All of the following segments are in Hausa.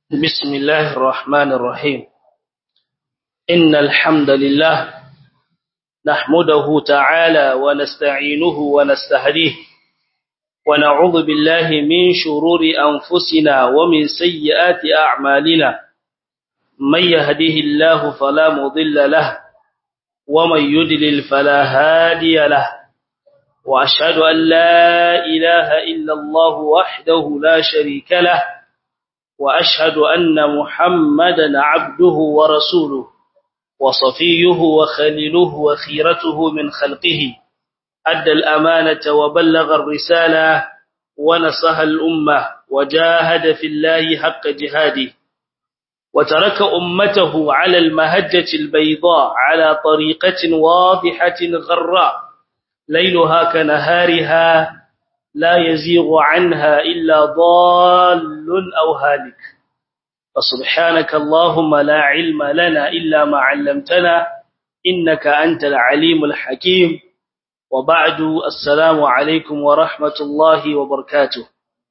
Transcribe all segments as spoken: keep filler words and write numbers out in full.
بسم الله الرحمن الرحيم إن الحمد لله نحمده تعالى ونستعينه ونستهديه ونعوذ بالله من شرور أنفسنا ومن سيئات أعمالنا من يهده الله فلا مضل له ومن يدلل فلا هادي له وأشهد أن لا إله إلا الله وحده لا شريك له وأشهد أن محمدا عبده ورسوله وصفيه وخليله وخيرته من خلقه أدى الأمانة وبلغ الرسالة ونصح الأمة وجاهد في الله حق جهاده وترك أمته على المهجة البيضاء على طريقة واضحة غراء ليلها كنهارها لا يزيغ عنها إلا ضال أو هالك فسبحانك اللهم لا علم لنا إلا ما علمتنا إنك أنت العليم الحكيم وبعد السلام عليكم ورحمة الله وبركاته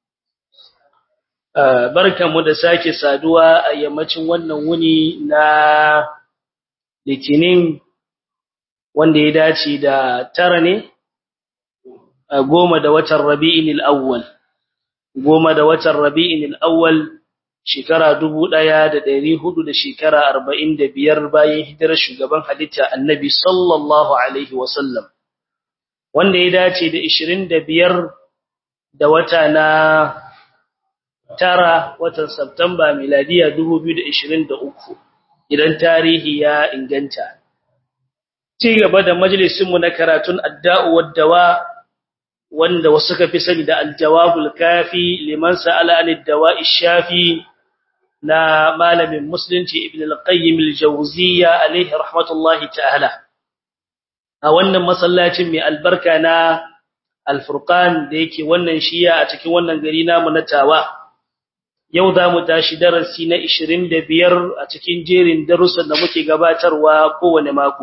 بركة مدساك سادوا أيامتين ونوني نا litinin wanda ya dace da tara ne goma da watan Rabi'il Awwal goma da watan Rabi'il Awwal shekara dubu ɗaya da ɗari hudu da shekara arba'in da biyar bayan hijirar shugaban halitta Annabi sallallahu alaihi wasallam wanda ya dace da ishirin da biyar da wata na tara watan September miladiya dubu biyu da ishirin da uku idan tarihi ya inganta ci gaba da majalisinmu na karatun adda'u wad-dawa wanda wasu ka fi sani da aljawabul kafi liman sa'ala anid dawa'i shafi na malamin musulunci ibn al-qayyim al-jawziyya alayhi rahmatullahi ta'ala a wannan masallacin mai albarka na al-furqan da yake wannan shiya a cikin wannan gari namu na tawa yau zamu tashi darasi na ishirin da biyar a cikin jerin darussan da muke gabatarwa kowane mako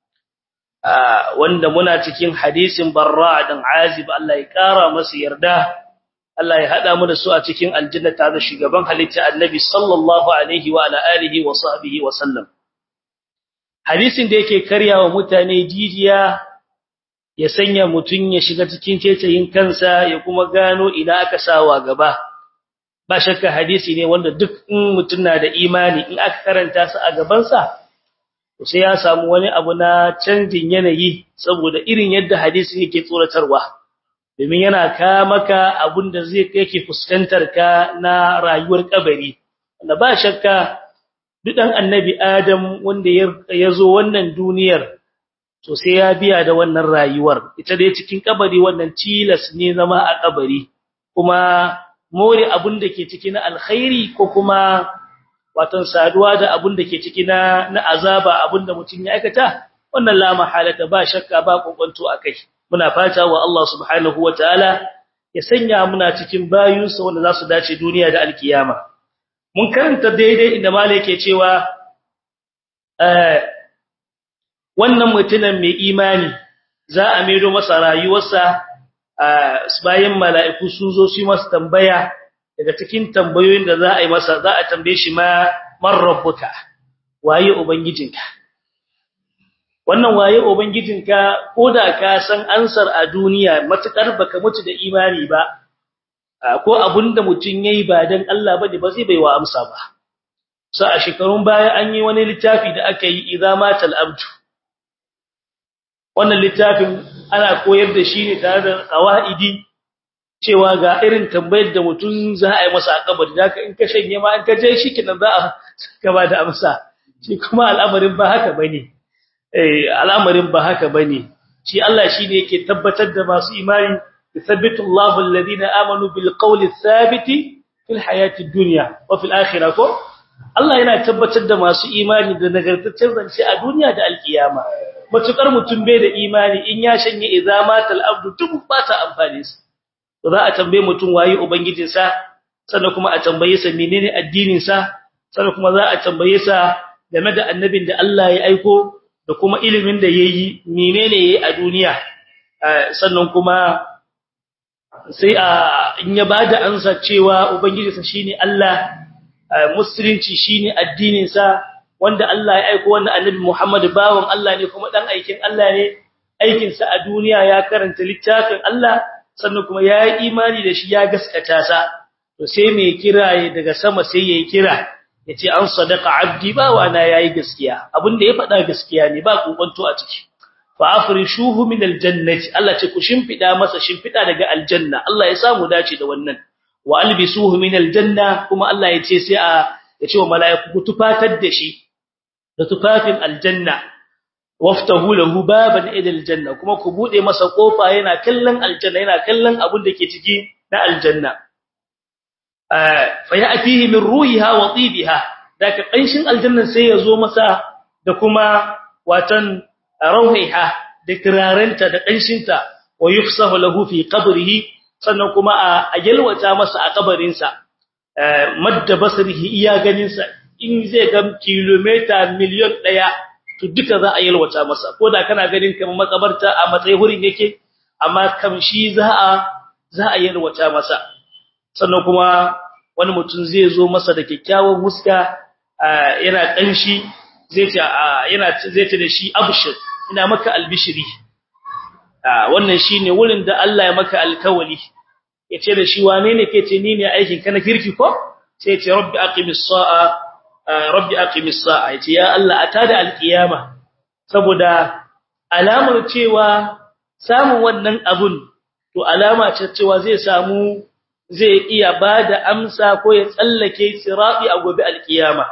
wanda muna cikin hadisin Barra dan Azib Allah ya kara masa yarda Allah ya hada mu da su a cikin aljanna tare da shugaban halitta Annabi sallallahu alaihi wa ala alihi wa sahbihi wa sallam hadisin da yake karyawa mutane jijiya ya sanya mutun ya shiga cikin ceceyin kansa ya kuma gano ina aka sawa gaba ba shakka hadisi ne wanda duk mutun na da imani in aka karanta sa a gaban sa sai ya samu wani abu na canjin yanayi saboda irin yadda hadisi yake tsoratarwa domin yana ka maka abinda zai yake fuskantar ka na rayuwar kabari wanda ba shakka duk dan annabi Adam wanda ya zo wannan duniyar to sai ya biya da wannan rayuwar ita dai cikin kabari wannan tilas ne zama a kabari kuma more abinda ke cikin alkhairi ko kuma watan saduwa da abun da ke ciki na na azaba abun da mutun ya aikata wannan la mahalata ba shakka ba kokonto akai muna fata wa Allah subhanahu wataala ya sanya muna cikin bayinsa wanda zasu dace duniya da alkiyama mun karanta daidai inda malai yake cewa eh wannan mutumin mai imani za a maido masa rayuwarsa bayan mala'iku sun zo su masa tambaya daga cikin tambayoyin da za a yi masa za a tambaye shi ma man rabbuka waye ubangijinka wannan waye ubangijinka koda ka san ansar a duniya matukar baka mutu da imani ba ko abunda mutun yayi ba dan Allah bane ba zai baiwa amsa ba sai a shekarun baya an yi wani littafi da aka yi idza matal abdu wannan littafin ana koyar da shi ne tare da qawaidi cewa ga irin tambayar da mutum za a yi masa a kabari da in ka shanye ma in ka je shi kinan za a gaba da amsa shi kuma al'amarin ba haka bane eh al'amarin ba haka bane shi Allah shine yake tabbatar da masu imani yuthabbitu Allahu alladhina amanu bil qawli thabiti fil hayati dunya wa fil akhirah ko Allah yana tabbatar da masu imani da nagartaccen zance a duniya da alkiyama matukar mutum bai da imani in ya shanye izamatal abdu duk ba ta amfani sa za a tambaye mutum waye ubangijinsa sannan kuma a tambaye sa menene addinin sa sannan kuma za a tambaye sa game da annabin da Allah ya aiko da kuma ilimin da yayi menene yayi a duniya sannan kuma sai a in ya bada ansa cewa ubangijinsa shine Allah musulunci shine addinin sa wanda Allah ya aika wannan annabi Muhammad bawon Allah ne kuma dan aikin Allah ne aikin sa a duniya ya karanta littafin Allah sannan kuma ya yi imani da shi ya gaskata sa to sai mai kiraye daga sama sai yayi kira yace an sadaqa abdi bawa na yayi gaskiya abinda ya faɗa gaskiya ne ba kokonto a ciki fa afrishuhu min aljannati Allah ce ku shimfida masa shimfida daga aljanna Allah ya samu dace da wannan wa albisuhu min aljanna kuma Allah yace sai a yace wa mala'iku ku tufatar da shi da tufafin aljanna waftahu lahu baban ila aljanna kuma ku bude masa kofa yana kallon aljanna yana kallon abin da ke ciki na aljanna fa ya'tihi min ruhiha wa tibiha daga kanshin aljanna sai ya zo masa da kuma watan rauhiha da kiraranta da kanshinta wa yufsahu lahu fi qabrihi sannan kuma a yalwata masa a kabarin sa madda basrihi iya ganin sa in zai ga kilomita miliyon ɗaya to duka za a yalwata masa koda kana ganin kamar makabarta a matsayin hurin yake amma kamshi za a za a yalwata masa sannan kuma wani mutum zai zo masa da kyakkyawan huska yana kanshi zai ce yana zai ce da shi abshir ina maka albishiri wannan shine wurin da Allah ya maka alkawali yace da shi wane ne kace ni ne aikin ka na kirki ko sai yace rabbi aqimis sa'a rabbi aqimis sa'a yace ya Allah atada alqiyama saboda alamar cewa samun wannan abun to alama ce cewa zai samu zai iya bada amsa ko ya tsallake sirati a gobe alqiyama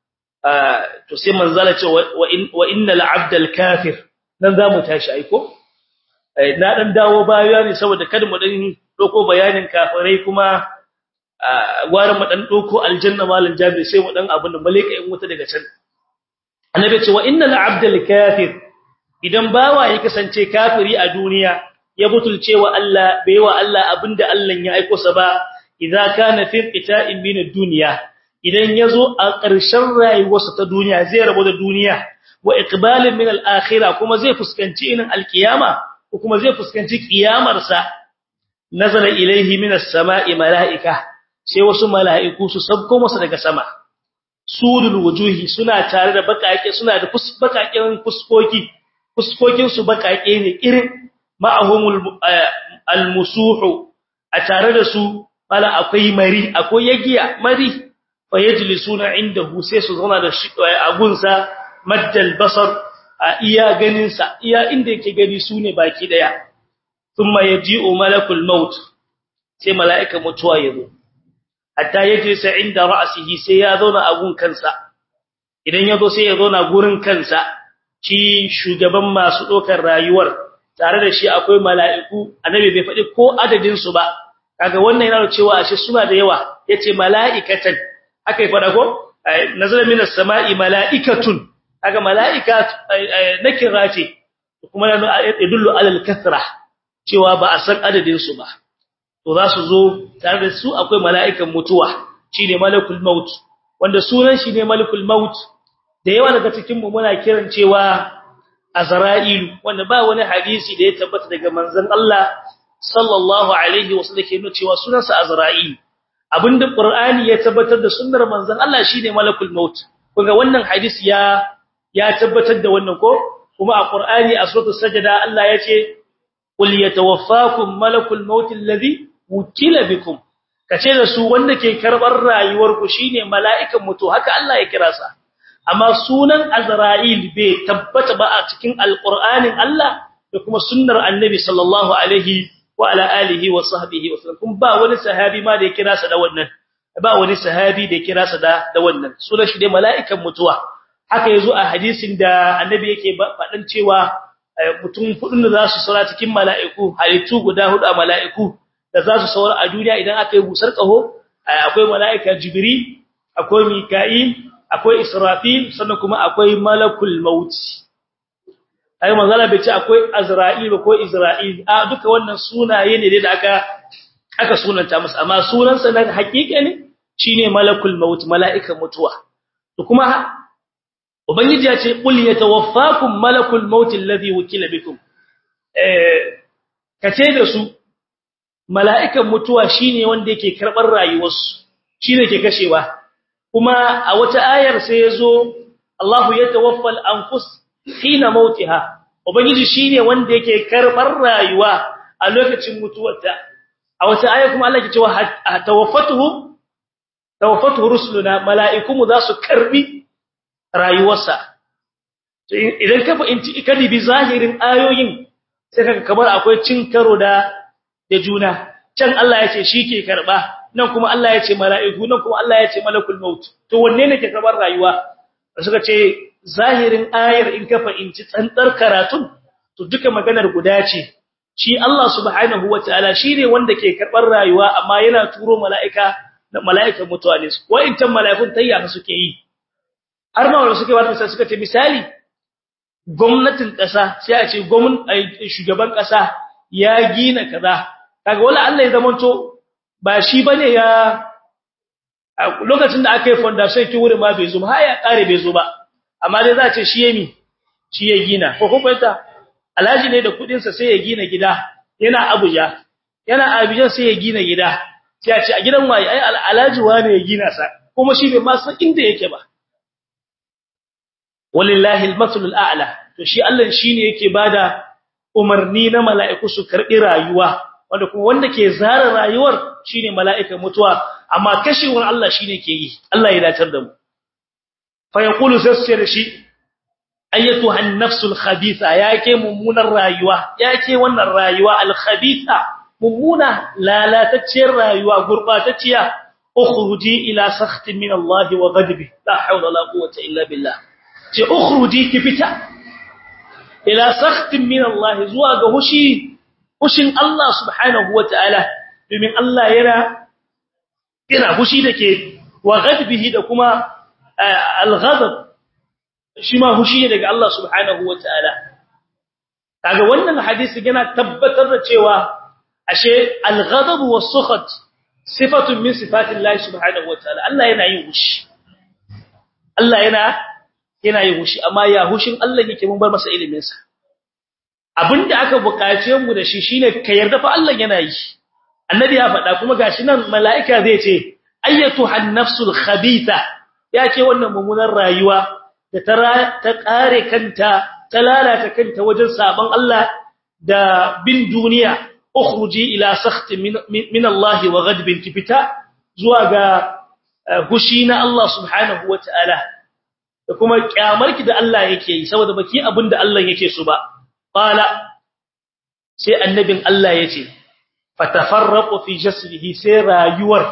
to sai manzala ce wa innal abdal kafir dan zamu tashi aiko na dan dawo baya ne saboda kada mu dan doko bayanin kafirai kuma gwara mu dan doko aljanna malan jabi sai mu dan abin da malaika in wuta daga can annabi ce wa innal abdal kafir idan bawa ya kasance kafiri a duniya ya butulce wa Allah bai wa Allah abinda Allah ya aika sa ba idza kana fi qita'in min ad-dunya idan yazo a ƙarshen rayuwarsa ta duniya zai rabu da duniya wa iqbalin min al-akhirah kuma zai fuskanci inin al-qiyama ko kuma zai fuskanci kiyamar sa nazara ilaihi min as-sama'i mala'ika sai wasu mala'iku su sabko masa daga sama sudul wujuhi suna tare da bakake suna da bakaken fuskoki fuskokin su bakake ne irin ma'ahumul al-musuhu a tare da su bala akwai mari akwai yagiya mari fa yajlisuna indahu sai su zauna da shi a gunsa maddal basar a iya ganin sa iya inda yake gani sune baki daya thumma yaji'u malakul maut sai mala'ika mutuwa yazo hatta yaje sai inda ra'sihi sai ya zauna a gun kansa idan yazo sai ya zauna gurin kansa shi shugaban masu dokar rayuwar tare da shi akwai mala'iku annabi bai faɗi ko adadin su ba kaga wannan yana cewa ashe suna da yawa yace mala'ikatan akai fada ko nazala minas sama'i mala'ikatun kaga mala'ika nakira ce kuma yadullu alal kathra cewa ba a san adadin su ba to za su zo tare da su akwai mala'ikan mutuwa shine malakul maut wanda sunan shi ne malakul maut da yawa daga cikin mu muna kiran cewa azra'ilu wanda ba wani hadisi da ya tabbata daga manzon Allah sallallahu alaihi wasallam ke nuna cewa sunansa azra'il abinda qur'ani ya tabbatar da sunnar manzon Allah shine malakul maut kuma wannan hadisi ya ya tabbatar da wannan ko kuma a qur'ani a suratul sajda Allah ya ce qul yatawaffakum malakul maut alladhi wukila bikum kace da su wanda ke karbar rayuwar ku shine mala'ikan mutu haka Allah ya kira sa amma sunan azra'il bai tabbata ba a cikin alqur'anin Allah da kuma sunnar annabi sallallahu alaihi wa ala alihi wa sahbihi wa sallam ba wani sahabi ma da ya kira sa da wannan ba wani sahabi da ya kira sa da da wannan sunan shi dai mala'ikan mutuwa haka yazo a hadisin da annabi yake fadan cewa mutum hudun da za su saura cikin mala'iku halittu guda hudu a mala'iku da za su saura a duniya idan aka yi busar kaho akwai mala'ika jibril akwai mika'il akwai israfil sannan kuma akwai malakul maut ai manzala bai ce akwai azra'il ko isra'il a duka wannan sunaye ne da aka aka sunanta masa amma sunansa na hakika ne shine malakul maut mala'ikan mutuwa to kuma ubangiji ya ce qul yatawaffakum malakul maut alladhi wukila bikum eh kace da su mala'ikan mutuwa shine wanda yake karbar rayuwarsu shine ke kashewa kuma a wata ayar sai yazo Allahu yatawaffa al-anfus hina mautiha ubangiji shine wanda yake karbar rayuwa a lokacin mutuwarta a wata ayar kuma Allah ke cewa tawaffatuhu tawaffatuhu rusuluna mala'ikum za su karbi rayuwarsa idan ka fahimci ikadi bi zahirin ayoyin sai kaga kamar akwai cin karo da da juna can Allah ya ce shi ke karba nan kuma Allah ya ce mala'iku nan kuma Allah ya ce malakul maut to wanne ne ke karbar rayuwa suka ce zahirin ayar in ka fahimci tsantsar karatun to duka maganar guda ce shi Allah subhanahu wataala shine wanda ke karbar rayuwa amma yana turo mala'ika da mala'ikan mutuwa ne wa'intan mala'ikun tayya suke yi har ma wanda suke wata sai suka ce misali gwamnatin kasa sai a ce gwamnatin shugaban kasa ya gina kaza kaga wala Allah ya zamanto ba shi bane ya lokacin da aka yi foundation ki wurin ma bai zo ba har ya kare bai zo ba amma dai za a ce shi yemi shi ya gina ko kuma ita alhaji ne da kudin sa sai ya gina gida yana Abuja yana Abuja sai ya gina gida sai a ce a gidan waye ai alhaji wane ya gina sa kuma shi bai ma san inda yake ba wallahi al-masalul a'la to shi Allah shine yake bada umarni na mala'iku su karbi rayuwa wanda kuma wanda ke zara rayuwar shine mala'ikan mutuwa amma kashewar Allah shine ke yi Allah ya dacar da mu fa yaqulu sassir shi ayyatuha an-nafsul khabitha yake mummunar rayuwa yake wannan rayuwa al-khabitha mummuna lalatacciyar rayuwa gurbatacciya ukhruji ila sakhtin min Allah wa ghadbi la hawla la quwwata illa billah ce ukhruji kifita ila sakhtin min Allah zuwa ga hushi hushin Allah subhanahu wataala domin Allah yana yana hushi dake wa ghadbihi da kuma al-ghadab shi ma hushi ne daga Allah subhanahu wataala kaga wannan hadisi yana tabbatar da cewa ashe al-ghadab was-sukhat sifatun min sifatillahi subhanahu wataala Allah yana yin hushi Allah yana yana yin hushi amma ya hushin Allah yake mun bar masa ilimin sa abinda aka bukace mu da shi shine ka yarda fa Allah yana yi annabi ya faɗa kuma gashi nan mala'ika zai ce ayyatuhan nafsul khabitha yake wannan mummunar rayuwa da ta ta kare kanta ta lalata kanta wajen saban Allah da bin duniya ukhruji ila sakhtin min Allah wa ghadbin kifita zuwa ga hushi na Allah subhanahu wataala da kuma kyamarki da Allah yake yi saboda baki abinda Allah yake so ba qala sai annabin Allah yace fatafarraqu fi jasdihi sai rayuwar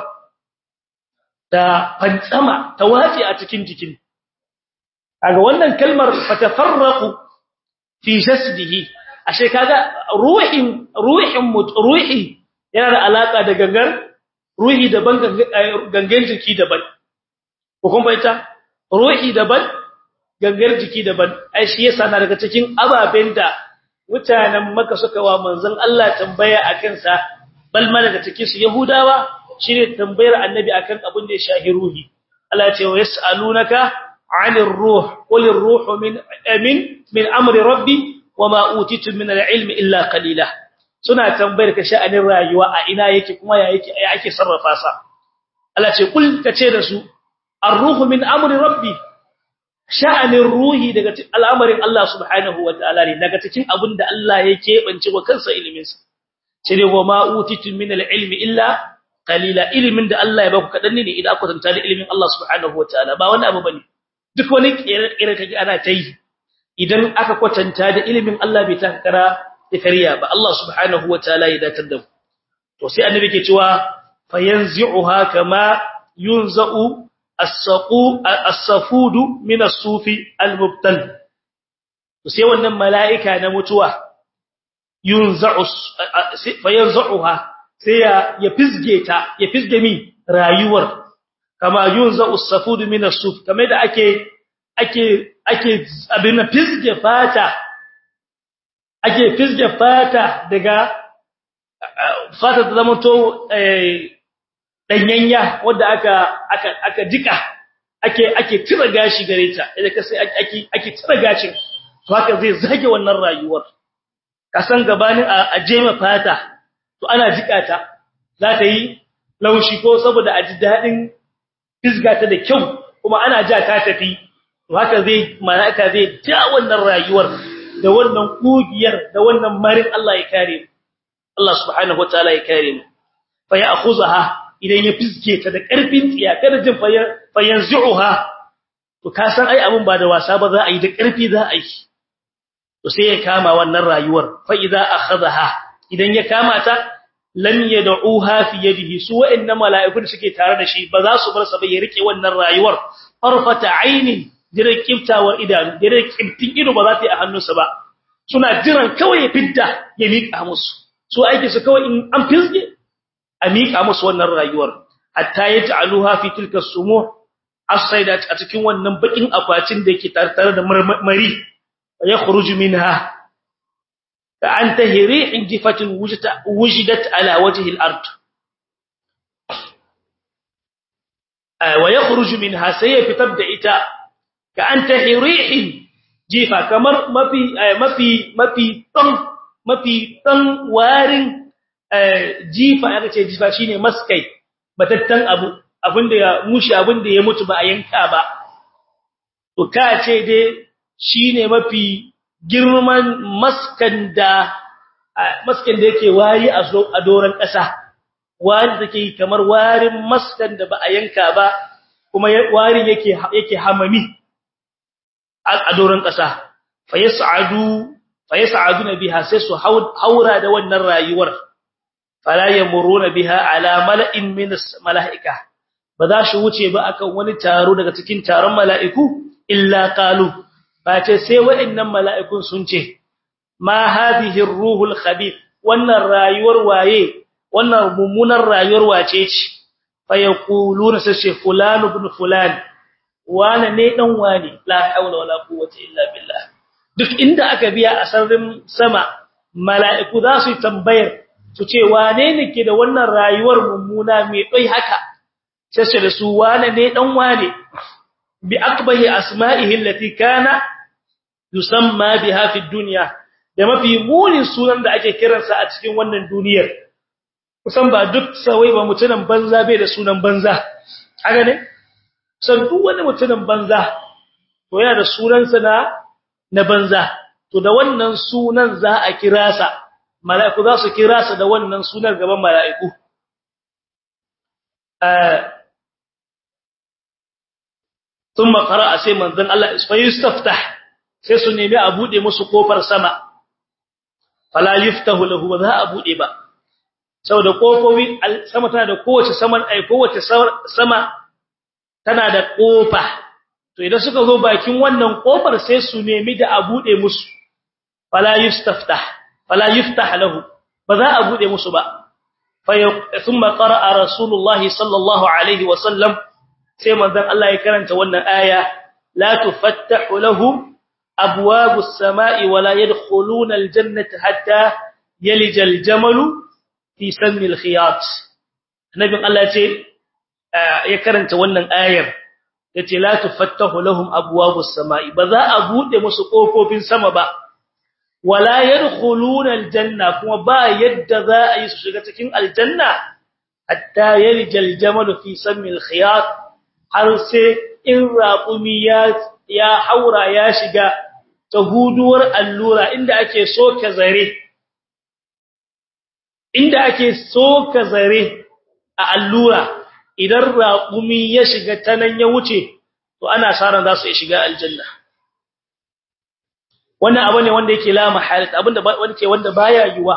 ta fantsama ta wace a cikin jikin kaga wannan kalmar fatafarraqu fi jasdihi ashe kaga ruhin ruhin ruhi yana da alaka da gangar ruhi daban gangan jiki daban ko kuma ita ruhi daban gangar jiki daban ai shi yasa na daga cikin ababen da mutanen Makka suka wa manzon Allah tambaya akan sa bal ma daga cikin su Yahudawa shine tambayar annabi akan abin da ya shahi ruhi Allah ya ce wa yasalunaka 'anir ruh qul ar-ruhu min amin min amri rabbi wama utitu min al-ilmi illa qalila suna tambayar ka sha'anin rayuwa a ina yake kuma ya yake ai ake sarrafa sa Allah ce kul kace da su ar-ruhu min amri rabbi sha'anin ruhi daga al'amarin Allah subhanahu wataala ne daga cikin abinda Allah yake bance wa kansa ilimin sa sai wama utitu min al-ilmi illa qalila ilimin da Allah ya baku kadan ne idan aka tantance ilimin Allah subhanahu wataala ba wani abu bane duk wani kire kage ana tayi idan aka kwatanta da ilimin Allah bai takara da kariya ba Allah subhanahu wataala ya datar da mu to sai annabi ke cewa fayanzi'uha kama yunza'u as-saqu as-safudu min as-sufi al-mubtal to sai wannan mala'ika na mutuwa yunza'u fayanzi'uha sai ya ya fisge ta ya fisge mi rayuwar kama yunza'u as-safudu min as-suf kamar da ake ake ake abin fisge fata ake fisge fata daga fata da zamanto eh danyanya wanda aka aka aka jika ake ake tira gashi gare ta idan ka sai ake ake tira gashin to haka zai zage wannan rayuwar kasan gabanin a jema fata to ana jika ta za ta yi laushi ko saboda a ji dadin fisga ta da kyau kuma ana ja ta tafi to haka zai mala'ika zai ja wannan rayuwar da wannan kugiyar da wannan marin Allah ya kare mu Allah subhanahu wataala ya kare mu fa ya'khuzaha idan ya fiske ta da karfin tsiya kada jin fa yanzuha to ka san ai abun ba da wasa ba za a yi da karfi za a yi to sai ya kama wannan rayuwar fa idza akhadha idan ya kama ta lam yad'uha fi yadihi su wa'anna mala'ikun suke tare da shi ba za su bar sa ba ya rike wannan rayuwar farfata ainin dire kiftawar idanu dire kiftin ido ba za ta yi a hannunsa ba suna jiran kawai ya fidda ya mika musu su aiki su kawai in an fisge a mika musu wannan rayuwar hatta yaj'aluha fi tilka sumu as-sayda a cikin wannan bakin akwatin da yake tare da marmari ya khuruju minha ka anta hirihin jifatin wujidat ala wajhi al-ard wa yakhruju minha sayfitab da ita ka anta hirihin jifa kamar mafi mafi mafi dan mafi dan warin jifa aka ce jifa shine maskai batattan abu abinda ya mushi abinda ya mutu ba a yanka ba to ka ce dai shine mafi girman maskan da maskan da yake wari a doran kasa wari take kamar warin maskan da ba a yanka ba kuma warin yake yake hamami a doran kasa fa yas'adu fa yas'aduna biha sai su haura da wannan rayuwar fala yamuruna biha ala mala'in min malaika ba za shi wuce ba akan wani taro daga cikin taron mala'iku illa qalu ba ce sai wa'annan mala'ikun sun ce ma hadhihi ar-ruhul khabith wannan rayuwar waye wannan mummunar rayuwar wace ce fa yaquluna sai fulan ibn fulan wane ne dan wane la haula wala quwwata illa billah duk inda aka biya a sarrin sama mala'iku za su tambayar su ce wane ne ke da wannan rayuwar mummuna mai dai haka sai da su wane ne dan wane bi akbahi asma'ihi allati kana yusamma biha fi dunya da mafi munin sunan da ake kiransa a cikin wannan duniyar kusan ba duk sawai ba mutunan banza bai da sunan banza haka ne san duk wani mutunan banza to yana da sunansa na na banza to da wannan sunan za a kira sa mala'iku za su kira sa da wannan sunan gaban mala'iku ثم قرأ sai manzon Allah isfayistaftah sai su nemi a bude musu kofar sama fala yuftahu lahu ba za a bude ba saboda kofofi sama tana da kowace saman ai kowace sama tana da kofa to idan suka zo bakin wannan kofar sai su nemi da a bude musu fala yustaftah fala yuftah lahu ba za a bude musu ba fa thumma qara'a rasulullahi sallallahu alaihi wa sallam sai manzon Allah ya karanta wannan aya la tufattahu lahum abwabus samai wala yadkhuluna aljannata hatta yalija aljamalu fi sammi alkhiyat nabin Allah ce ya karanta wannan ayar yace la tufattahu lahum abwabus samai ba za a bude musu kofofin sama ba wala yadkhuluna aljanna kuma ba yadda za a yi su shiga cikin aljanna hatta yalija aljamalu fi sammi alkhiyat har sai in raqumi ya ya haura ya shiga ta huduwar allura inda ake soka zare inda ake soka zare a allura idan raqumi ya shiga tanan ya wuce to ana saran za su shiga aljanna wannan abu ne wanda yake la mahalat abinda wanda wanda baya yiwa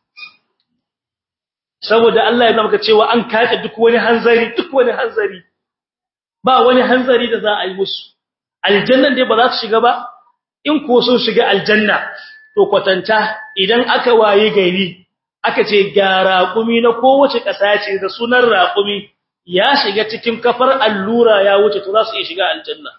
saboda Allah ya zama cewa an kace duk wani hanzari duk wani hanzari ba wani hanzari da za a yi musu aljannan dai ba za su shiga ba in ko sun shiga aljanna to kwatanta idan aka waye gari aka ce ga raƙumi na kowace ƙasa ce da sunan raƙumi ya shiga cikin kafar allura ya wuce to za su iya shiga aljanna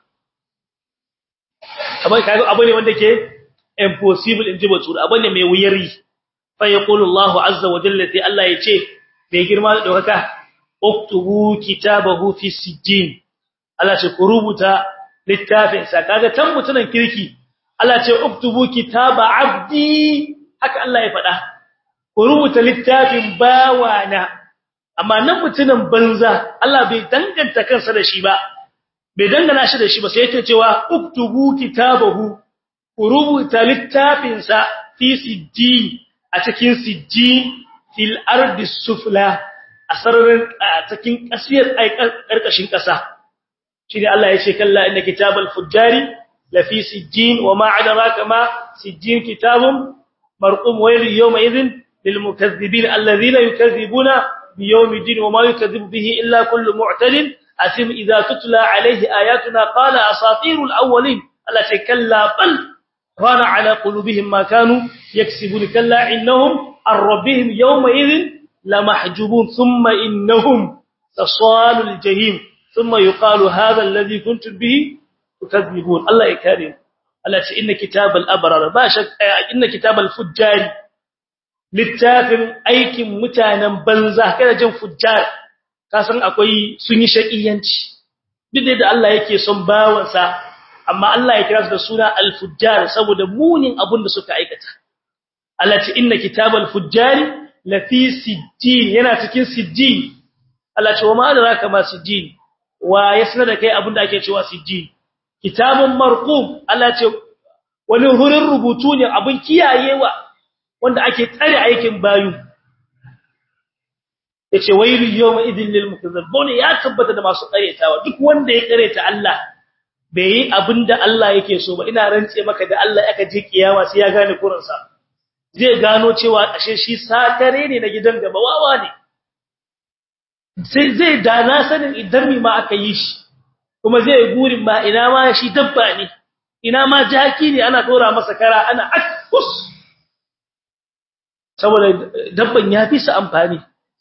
amma kaga abu ne wanda ke impossible in ji bature abu ne mai wuyari fa yaqulu Allahu azza wa jalla sai Allah ya ce bai girma da dokaka uktubu kitabahu fi sijjin Allah ce ku rubuta littafin sa kaga tan mutunan kirki Allah ce uktubu kitaba abdi haka Allah ya faɗa ku rubuta littafin bawana amma nan mutunan banza Allah bai danganta kansa da shi ba bai dangana shi da shi ba sai yake cewa uktubu kitabahu rubuta littafinsa fi sijjin a cikin sijjin fil ardi sufla a sararin a cikin kasiyar karkashin kasa shine Allah ya ce kalla inna kitabal fujjari la fi sijjin wa ma adraka ma sijjin kitabun marqum wayl yawma idhin lil mukaththibin alladhina yukaththibuna bi yawmiddin wa ma yukaththibu bihi illa kullu mu'tadin asim idha tutla alayhi ayatuna qala asatirul awwalin Allah ce kalla bal rana ala qulubihim ma kanu yaksibun kalla innahum ar rabbihim yawma idhin lamahjubun thumma innahum tasalul jahim thumma yuqalu hadha alladhi kuntum bihi tukadzibun Allah ya kare Allah ce inna kitabal abrar ba shak inna kitabal fujjari littafin aikin mutanen banza kada jin fujjar kasan akwai sun yi shakiyanci duk da Allah yake son bawansa amma Allah ya kira su da suna al-fujjar saboda munin abin da suka aikata Allah ce inna kitabal fujjari la fi sijjin yana cikin sijjin Allah ce wa ma adraka ma sijjin wa yasna da kai abin da ake cewa sijjin kitabun marqum Allah ce wani hurin rubutu ne abin kiyayewa wanda ake tsare aikin bayu yace wailu yawma idhil lil mukazzibun ya tabbata da masu karetawa duk wanda ya kareta Allah bai yi abinda Allah yake so ba ina rantse maka da Allah aka je kiyama sai ya gane kuransa zai gano cewa ashe shi sakare ne na gidan gaba wawa ne sai zai dana sanin idan mi ma aka yi shi kuma zai gurin ma ina ma shi dabba ne ina ma jaki ne ana dora masa kara ana akus saboda dabban ya fi su amfani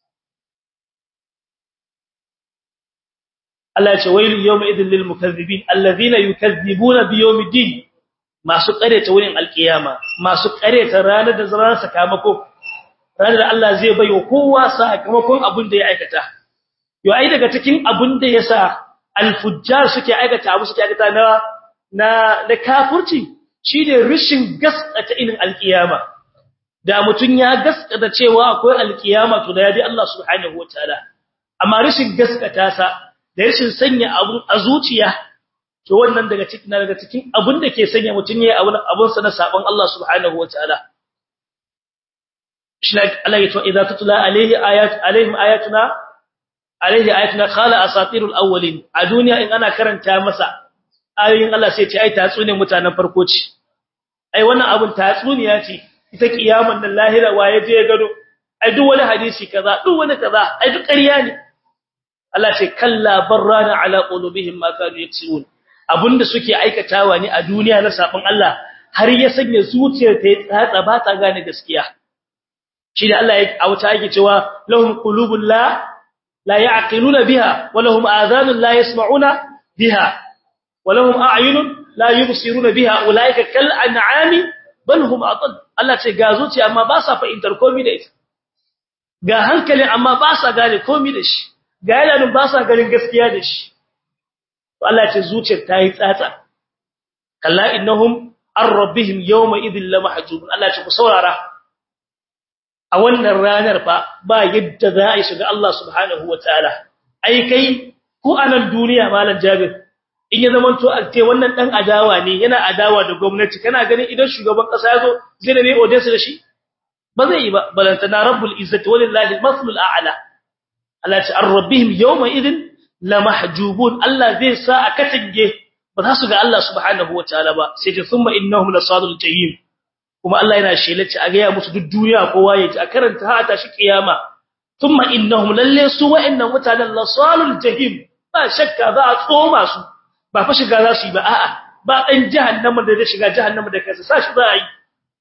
Allah ya ce wailu yawma idhil lil mukaththibin alladhina yukaththibuna bi yawmiddin masu kareta wurin alkiyama masu kareta ranar da zaran sakamako ranar da Allah zai bayo kowa sakamakon abin da ya aikata yo ai daga cikin abin da yasa alfujjar suke aikata abu suke aikata na na da kafirci shine rishin gaskata ilin alkiyama da mutun ya gaskata cewa akwai alkiyama to da yaji Allah subhanahu wataala amma rishin gaskata sa da rishin sanya abun a zuciya to wannan daga cikin daga cikin abun da ke sanya mutun yayi abun abun sa na sabon Allah subhanahu wataala shi Allah ya ce idza tutla alaihi ayat alaihim ayatuna alaihi ayatuna qala asatirul awwalin a duniya in ana karanta masa ayoyin Allah sai ya ce ai tatsuniyar mutanen farko ce ai wannan abun tatsuniya ce ita kiyaman nan lahira waye je ya gado ai duk wani hadisi kaza duk wani kaza ai duk ƙarya ne Allah ce kalla barrana ala qulubihim ma kanu yaksubun abunda suke aikatawa ne a duniya na sabon Allah har ya sanya zuciyar ta tsatsa ba ta gane gaskiya shi da Allah ya auta yake cewa lahum qulubun la la ya'qiluna biha wa lahum adhanun la yasma'una biha wa lahum a'yunun la yubsiruna biha ulaika kal an'ami bal hum atad Allah ce ga zuciya amma ba sa fahimtar komai da ita ga hankali amma ba sa gane komai da shi ga yalanun ba sa ganin gaskiya da shi to Allah ce zuciyar ta yi tsatsa kalla innahum ar-rabbihim yawma idhil lamahjubun Allah ce ku saurara a wannan ranar fa ba yadda za a shiga Allah subhanahu wataala ai kai ku anan duniya malam Jabir in ya zamanto alte wannan dan adawa ne yana adawa da gwamnati kana ganin idan shugaban kasa yazo zai ne odesa da shi ba zai yi ba balantana rabbul izzati walillahi al-mathlul a'la Allah ta ar-rabbihim yawma idhin lamahjubun Allah zai sa a katange ba za su ga Allah subhanahu wataala ba sai ta thumma innahum lasadul jahim kuma Allah yana shelace a ga ya musu duk duniya kowa yaji a karanta ha ta shi kiyama thumma innahum lalle su wa'annan mutanen lasadul jahim ba shakka za a tsoma su ba fa shiga za su yi ba a'a ba dan jahannama da zai shiga jahannama da kansa sashi za a yi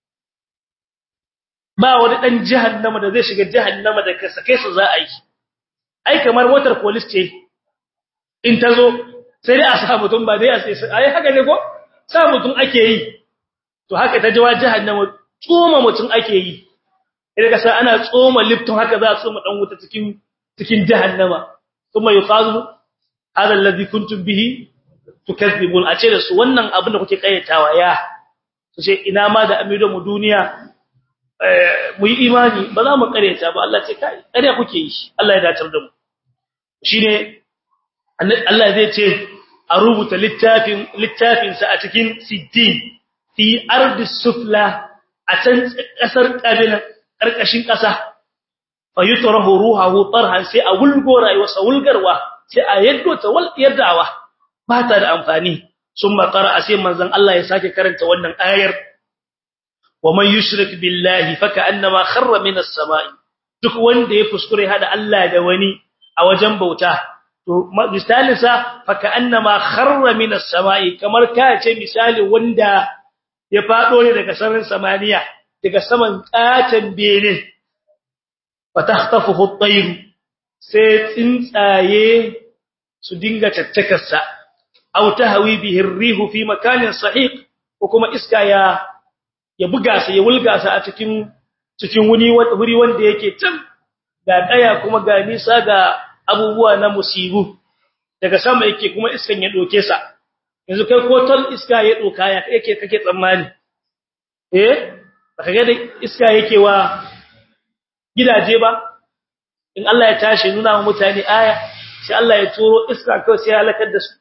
ba wani dan jahannama da zai shiga jahannama da kansa kai su za a yi ai kamar motar police ce in tazo sai dai a sa mutum ba dai a sai ai haka ne ko sa mutum ake yi to haka ta jawa jahannama tsoma mutum ake yi idan ka san ana tsoma lifton haka za a tsoma dan wuta cikin cikin jahannama kuma yuqazu hada alladhi kuntum bihi tukazzibun a ce da su wannan abin da kuke kayyatawa ya su ce ina ma da amido mu duniya mu yi imani ba za mu kareta ba Allah ce kai kare kuke yi Allah ya dacar da mu shine Allah zai ce a rubuta littafin littafin sa a cikin sittin fi ardi sufla a can kasar kabila karkashin kasa fa yutrahu ruhuhu tarhan sai a wulgo rayuwarsa wulgarwa sai a yaddo ta wal yardawa ba ta da amfani summa qara sai manzon Allah ya sake karanta wannan ayar wa man yushrik billahi fakannama kharra minas samai duk wanda ya fuskure hada Allah da wani a wajen bauta to misalin sa fakannama kharra minas samai kamar ka ce misali wanda ya fado ne daga sararin samaniya daga saman katan bene fatahtafuhu at-tayr sai tsuntsaye su dinga tattakarsa aw tahwi bihi ar-rihu fi makanin sahiq ko kuma iska ya ya buga sa ya wulga sa a cikin cikin wuri wuri wanda yake can ga kaya kuma ga nisa ga abubuwa na musibu daga sama yake kuma iskan ya doke sa yanzu kai ko ton iska ya doka ya yake kake tsammani eh baka ga da iska yake wa gidaje ba in Allah ya tashi nuna wa mutane aya sai Allah ya turo iska kawai sai ya halakar da su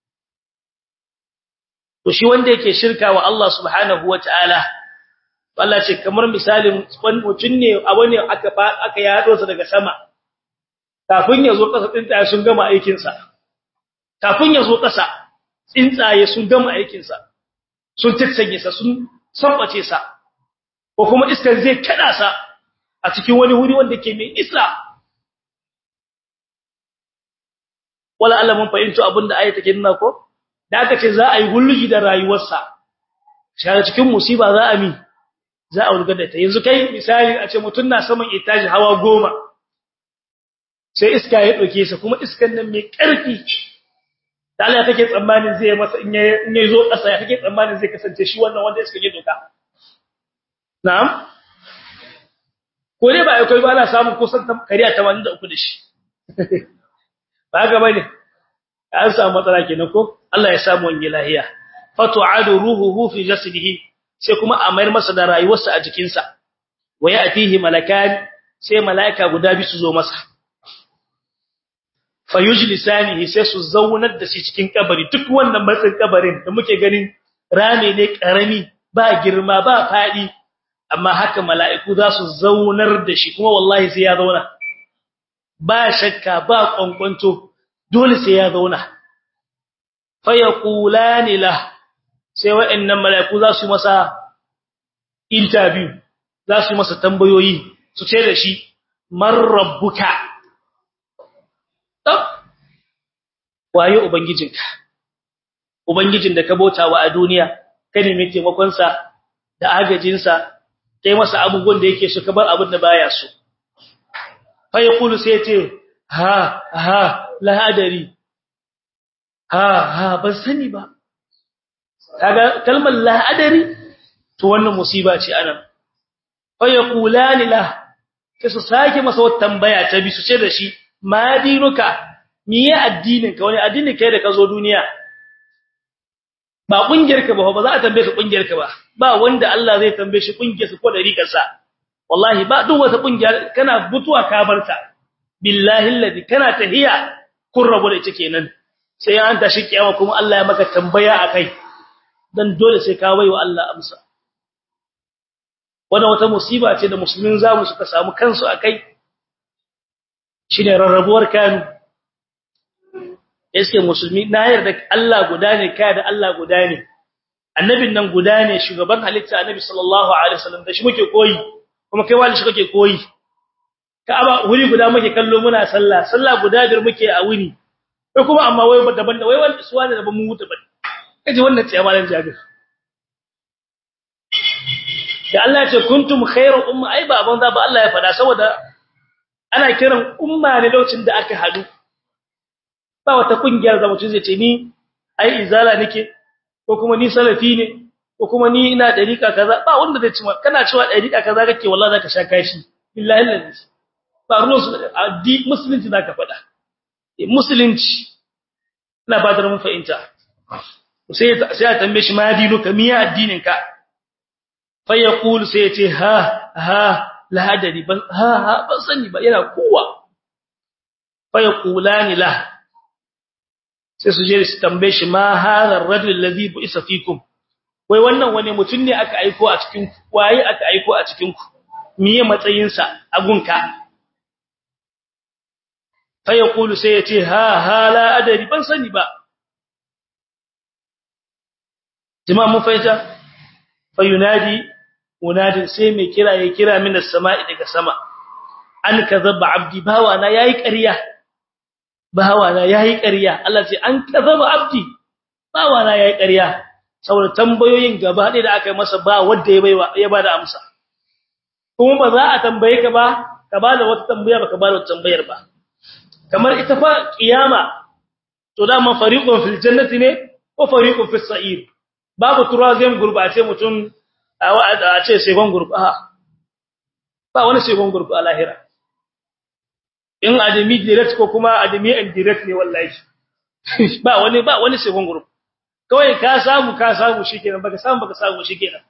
to shi wanda yake shirka wa Allah subhanahu wataala Allah ce kamar misalin mutun ne abu ne aka aka yado sa daga sama kafin ya zo kasa tsuntsaye sun gama aikin sa kafin ya zo kasa tsuntsaye sun gama aikin sa sun tatsage sa sun sambace sa ko kuma iskar zai kada sa a cikin wani wuri wanda ke mai isa wala Allah mun fahimto abinda ayata take nuna ko da aka ce za a yi hulluji da rayuwarsa shi cikin musiba za a mi za a wulgar da ta yanzu kai misali a ce mutun na saman itaji hawa goma sai iska ya doke sa kuma iskan nan mai karfi da Allah take tsammanin zai masa in ya zo kasa ya take tsammanin zai kasance shi wannan wanda iska ya doka na'am ko dai ba ai kai ba na samu kusan kariya tamanin da uku da shi ba ga bane an samu matsala kenan ko Allah ya samu wani lahiya fatu'adu ruhuhu fi jasadihi sai kuma a mayar masa da rayuwarsa a jikinsa waya atihi malakan sai malaika guda biyu su zo masa fayujlisanihi sai su zaunar da shi cikin kabari duk wannan matsin kabarin da muke ganin rame ne karami ba girma ba fadi amma haka mala'iku za su zaunar da shi kuma wallahi sai ya zauna ba shakka ba kwankwanto dole sai ya zauna fa yaqulani la sai wa'annan mala'iku za su masa interview za su masa tambayoyi su ce da shi man rabbuka waye ubangijinka ubangijin da ka bautawa a duniya ka nemi taimakon sa da agajin sa kai masa abubuwan da yake so ka bar abin da baya so fa yaqulu sai ce ha ha la adari ha ha ban sani ba kaga kalmar la adari to wannan musiba ce anan fa yaqulani la sai su sake masa wata tambaya ta bi su ce da shi ma dinuka miye addinin ka wani addini kai da ka zo duniya ba kungiyar ka ba ba za a tambaye ka kungiyar ka ba ba wanda Allah zai tambaye shi kungiyar sa ko dariƙar sa wallahi ba duk wata kungiya kana butuwa ka barta billahi alladhi kana tahiya kun rabu da ita kenan sai an tashi kiyama kuma Allah ya maka tambaya akai dan dole sai ka baiwa Allah amsa wannan wata musiba ce da musulmin zamu suka samu kansu akai shine rarrabuwar kanu eske musulmi na yarda Allah guda ne kai da Allah guda ne annabin nan guda ne shugaban halitta annabi sallallahu alaihi wasallam da shi muke koyi kuma kai wani shi kake koyi ka'aba wuri guda muke kallo muna sallah sallah guda bir muke a wuri kai kuma amma wai daban da wai wani suwana da ban mu mutu ba kaje wannan tsiyamalan jabir da Allah ya ce kuntum khairu umma ai ba abun da ba Allah ya fada saboda ana kiran umma ne lokacin da aka hadu ba wata kungiyar da mutum zai ce ni ai izala nake ko kuma ni salafi ne ko kuma ni ina dariqa kaza ba wanda zai ci kana cewa dariqa kaza kake wallahi zaka sha kashi billahi lillahi ba ruwan addi musulunci zaka fada musulunci ina ba da mun fahimta sai sai ya tambaye shi ma dinuka miya addinin ka fa yaqulu sai yace ha ha la hadari ban ha ha ban sani ba yana kowa fa yaqulani la sai su je su tambaye shi ma hadha ar-rajul alladhi bu'isa fikum wai wannan wani mutun ne aka aiko a cikin ku waye aka aiko a cikin ku miye matsayin sa a gunka fa yaqulu sai yace ha ha la adari ban sani ba jama'a mun fahimta fa yunadi munadin sai mai kira ya kira min as-sama'i daga sama an kazaba abdi bawa na yayi ƙarya bawa na yayi ƙarya Allah ce an kazaba abdi bawa na yayi ƙarya saboda tambayoyin gaba ɗaya da aka yi masa ba wanda ya baiwa ya bada amsa kuma ba za a tambaye ka ba ka bada wata tambaya ba ka bada wata tambayar ba kamar ita fa kiyama to da man fariqun fil jannati ne ko fariqun fis sa'ir babu turazim gurbace mutum a ce second group a ba wani second group a lahira in adami direct ko kuma adami indirect ne wallahi ba wani ba wani second group kawai ka samu ka samu shikenan baka samu baka samu shikenan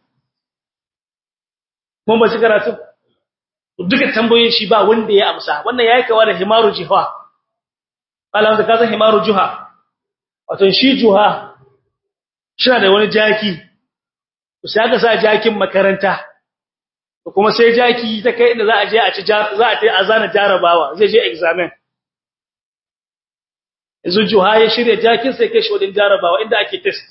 mun ba shi karatu duka tambayoyin shi ba wanda ya amsa wannan yayi kawa da himaru jiha alam da kaza himaru juha wato shi juha shi da wani jaki sai aka sa jakin makaranta kuma sai jaki ta kai inda za a je a ci za a tai azana jarabawa zai je examen yanzu juha ya shirye jakin sai kai shi wajen jarabawa inda ake test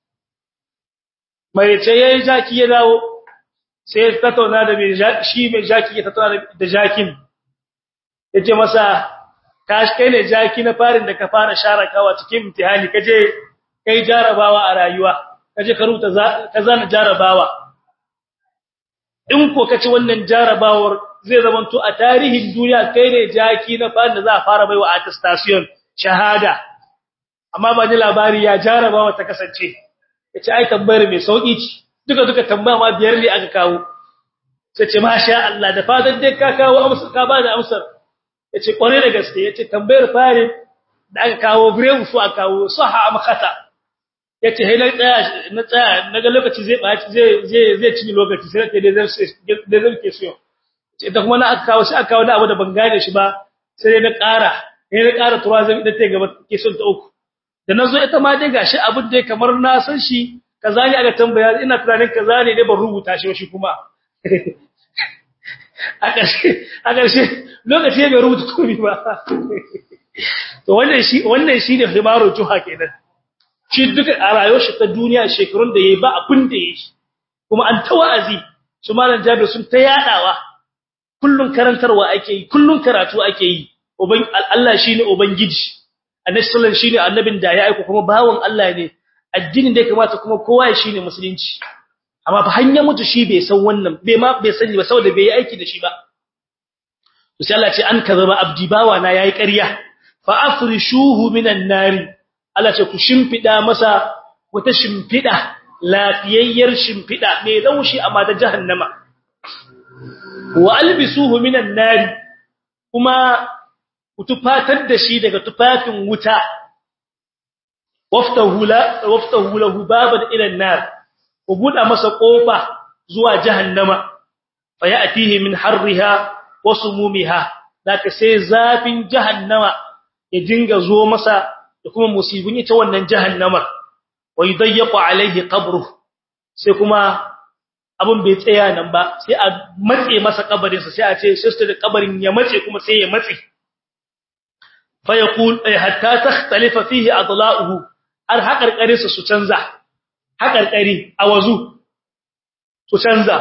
mai ce yayi jaki ya dawo sai ta tauna da mai shi mai jaki ya tauna da jakin yace masa kash kai ne jaki na farin da ka fara sharakawa cikin imtihani kaje kai jarabawa a rayuwa kaje ka rubuta ka zana jarabawa in ko kace wannan jarabawar zai zamanto a tarihin duniya kai ne jaki na farin da za a fara baiwa attestation shahada amma ba ni labari ya jarabawa ta kasance yace ai tambayar mai sauki ce duka duka tambaya ma biyar ne aka kawo sai ce masha Allah da fatan dai ka kawo amsar ka ba da amsar yace kware da gaske yace tambayar fare da aka kawo brave su aka kawo saha am khata yace he na tsaya na tsaya naga lokaci zai baci zai zai zai cinye lokaci sai da zai da zai ke so yace da kuma na aka kawo shi aka kawo da abu da ban gane shi ba sai na ƙara sai na ƙara tuwa zai da ta gaba ke son ta uku da nazo ita ma dai gashi abin da kamar na san shi kaza ne aka tambaya ina tunanin kaza ne dai ban rubuta shi shi kuma a ƙarshe a ƙarshe lokaci bai rubuta komai ba to wannan shi wannan shi ne himaru juha kenan shi duka a rayuwar shi ta duniya shekarun da yayi ba abin da yayi kuma an tawazi su malan Jabir sun ta yadawa kullun karantarwa ake yi kullun karatu ake yi uban Allah shine ubangiji annabi sallallahu shine annabin da ya aika kuma bawon Allah ne addinin da ya kamata kuma kowa ya shine musulunci amma fa hanya mutu shi bai san wannan bai ma bai sani ba saboda bai yi aiki da shi ba to sai Allah ce an kazaba abdi bawa na yayi ƙarya fa afrishuhu minan nari Allah ce ku shimfida masa wata shimfida lafiyayyar shimfida mai laushi amma da jahannama wa albisuhu minan nari kuma ku tufatar da shi daga tufafin wuta waftahu la waftahu lahu baban ila an-nar ku buda masa kofa zuwa jahannama fa ya'tihi min harriha wa sumumiha daka sai zafin jahannama ya dinga zo masa da kuma musibin ita wannan jahannama wa yudayyaqu alaihi qabruhu sai kuma abun bai tsaya nan ba sai a matse masa kabarin sa sai a ce sai da kabarin ya matse kuma sai ya matse fa yaqul ay hatta takhtalifa fihi adla'uhu har haƙarƙari su canza haƙarƙari a wazu su canza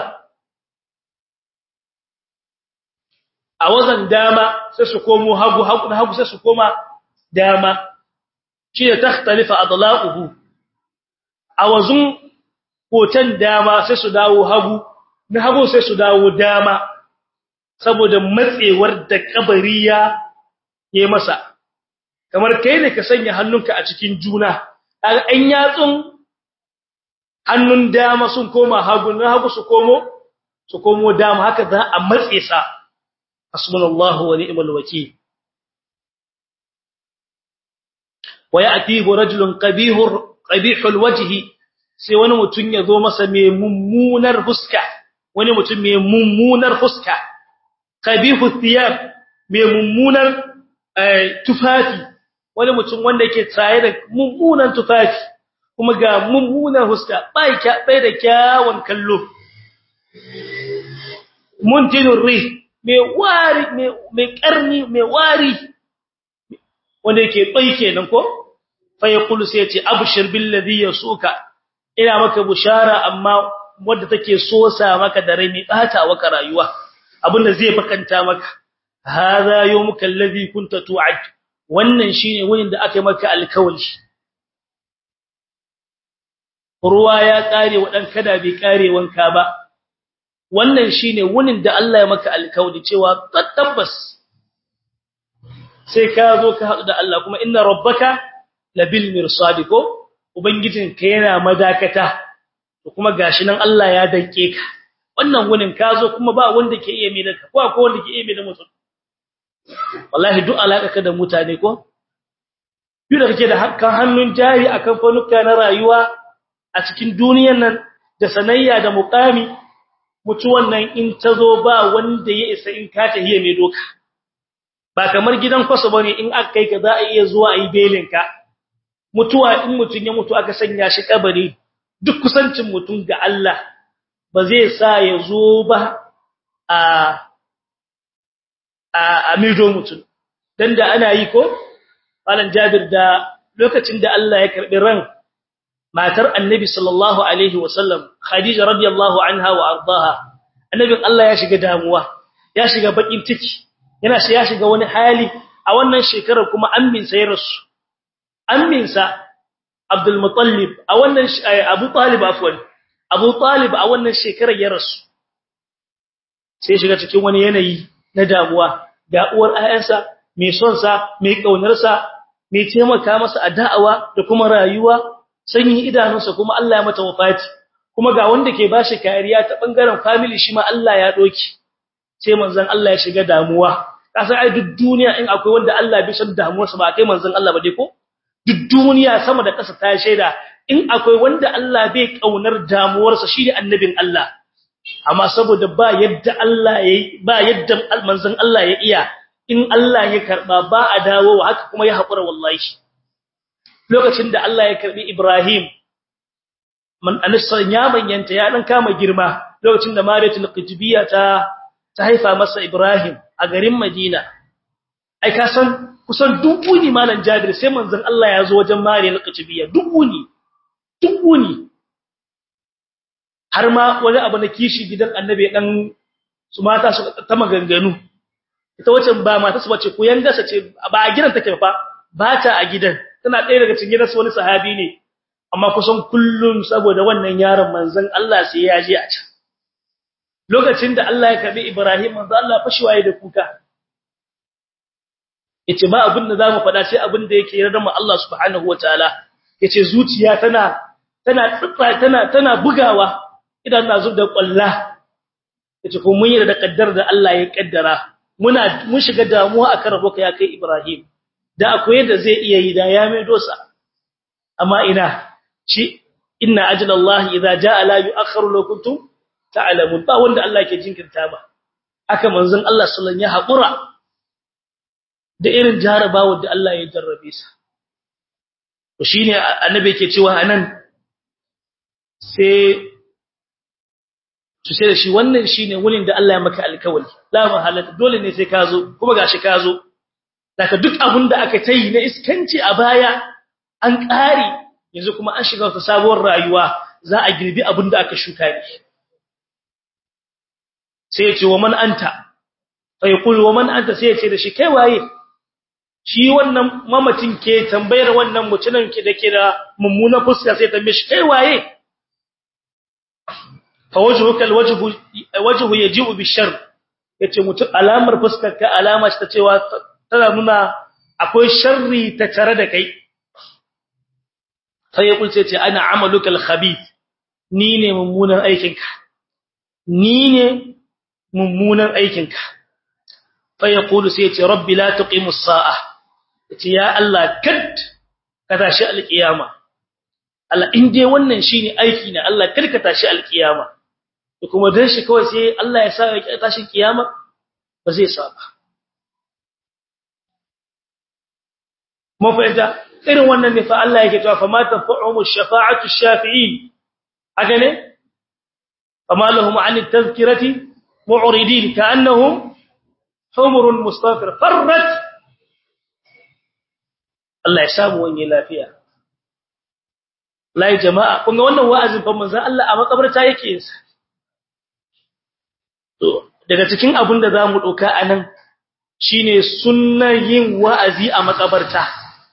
a wazan dama sai su komo hagu hagu hagu sai su koma dama shi da takhtalifa adla'uhu a wazun kotan dama sai su dawo hagu na hagu sai su dawo dama saboda matsewar da kabari ya yi masa kamar kai ne ka sanya hannunka a cikin juna kaga an yatsun hannun dama sun koma hagu na hagu su komo su komo dama haka za a matse sa hasbunallahu wa ni'mal wakeel wa ya'tihi rajulun qabihur qabihul wajhi sai wani mutun ya zo masa mai mummunar fuska wani mutum mai mummunar fuska qabihu thiyab mai mummunar tufafi wani mutum wanda yake tsaye da mummunan tufafi kuma ga mummunar fuska bai ka bai da kyawun kallo muntinur rih mai wari mai karni mai wari wanda yake bai kenan ko fa yaqulu sai yace abshir bil ladhi yasuka ina maka bushara amma wanda take sosa maka da rai mai bata waka rayuwa abinda zai bakanta maka hadha yawmuka alladhi kunta tu'ad wannan shine wurin da aka maka alkawali ruwa ya kare wadan kada bai kare wanka ba wannan shine wurin da Allah ya maka alkawali cewa tabbas sai ka zo ka hadu da Allah kuma inna rabbaka labil mirsadiko ubangijinka yana madakata kuma gashi nan Allah ya danke ka wannan gunin ka zo kuma ba wanda ke iya mai da ka ko akwai wanda ke iya mai da mutum wallahi duk alaka ka da mutane ko duk da kake da hakkan hannun jari akan fanuka na rayuwa a cikin duniyar nan da sanayya da muqami mutuwan nan in tazo ba wanda ya isa in ka tahiye mai doka ba kamar gidan kwaso bane in aka kai ka za a iya zuwa ayi belin ka mutuwa in mutun ya mutu aka sanya shi kabari duk kusancin mutun ga Allah ba zai sa ya zo ba a a amido mutum dan da ana yi ko malan Jabir da lokacin da Allah ya karbi ran matar Annabi sallallahu alaihi wasallam Khadija radiyallahu anha wa ardaha annabin Allah ya shiga damuwa ya shiga bakin ciki yana shi ya shiga wani hali a wannan shekarar kuma ammin sa ya rasu ammin sa Abdul Muttalib a wannan Abu Talib afwan Abu Talib a wannan shekarar ya rasu sai shiga cikin wani yanayi na damuwa ga uwar ayyansa mai son sa mai kaunar sa mai taimaka masa a da'awa da kuma rayuwa sanyin idanunsa kuma Allah ya mata wafati kuma ga wanda ke bashi kariya ta bangaren family shi ma Allah ya doki sai manzon Allah ya shiga damuwa kasan ai duk duniya in akwai wanda Allah bai san damuwarsa ba kai manzon Allah ba dai ko duk duniya sama da ƙasa ta shaida in akwai wanda Allah bai kaunar damuwarsa shine annabin Allah amma saboda ba yadda Allah yayi ba yadda manzon Allah ya iya in Allah ya karba ba a dawo haka kuma ya hakura wallahi lokacin da Allah ya karbi Ibrahim man anisa ya manyanta ya dan kama girma lokacin da Mariyatul Qutbiyya ta ta haifa masa Ibrahim a garin Madina ai ka san kusan dubu ne malan Jabir sai manzon Allah ya zo wajen Mariyatul Qutbiyya dubu ne dubu ne har ma wani abu na kishi gidan Annabi dan su mata su ta maganganu ita wacce ba mata su bace ko yanga sace ba a gidan take fa ba ta a gidan tana ɗaya daga cikin gidansu wani sahabi ne amma kusan kullum saboda wannan yaron manzon Allah sai ya je a can lokacin da Allah ya karbi Ibrahim manzon Allah fashi waye da kuka yace ba abin da zamu faɗa sai abin da yake yarda mu Allah subhanahu wataala yace zuciya tana tana tana tana bugawa idan na zub da kwalla yace ko mun yi da kaddar da Allah ya kaddara muna mun shiga damuwa akan raboka ya kai Ibrahim da akwai yadda zai iya yi da ya mai dosa amma ina shi inna ajalallahi idza jaa la yu'akhkharu law kuntum ta'lamun ba wanda Allah yake jinkirta ba haka manzon Allah sallallahu alaihi wasallam ya hakura da irin jarabawa da Allah ya jarrabe sa to shine annabi yake cewa anan sai to sai da shi wannan shine wurin da Allah ya maka alkawari la mahalata dole ne sai ka zo kuma gashi ka zo daga duk abin da aka tayi na iskanci a baya an ƙare yanzu kuma an shiga wata sabuwar rayuwa za a girbi abin da aka shuka ne sai ya ce wa man anta fa yaqul wa man anta sai ya ce da shi kai waye shi wannan mamacin ke tambayar wannan mutumin ke dake da mummuna fuska sai tambaye shi kai waye fa wajhuka alwajhu wajhu yaji'u bishar yace mutu alamar fuskar ka alama ce ta cewa tana nuna akwai sharri ta tare da kai sai ya kulce ce ana amalukal khabith ni ne mummunan aikinka ni ne mummunan aikinka fa yaqulu sai ya ce rabbi la tuqimus sa'a yace ya Allah kad ka tashi alkiyama Allah in dai wannan shine aiki na Allah kad ka tashi alkiyama da kuma dan shi kawai sai Allah ya sa ya tashi kiyama ba zai sa ba mun fahimta irin wannan ne fa Allah yake cewa fa ma tanfa'uhum ash-shafa'atu ash-shafi'in haka ne fama lahum 'an at-tadhkirati mu'ridin ka'annahum humurun mustafir farrat Allah ya samu wani lafiya lai jama'a kun ga wannan wa'azin fa manzo Allah a makabarta yake yin sa to daga cikin abin da zamu doka anan shine sunnar yin wa'azi a makabarta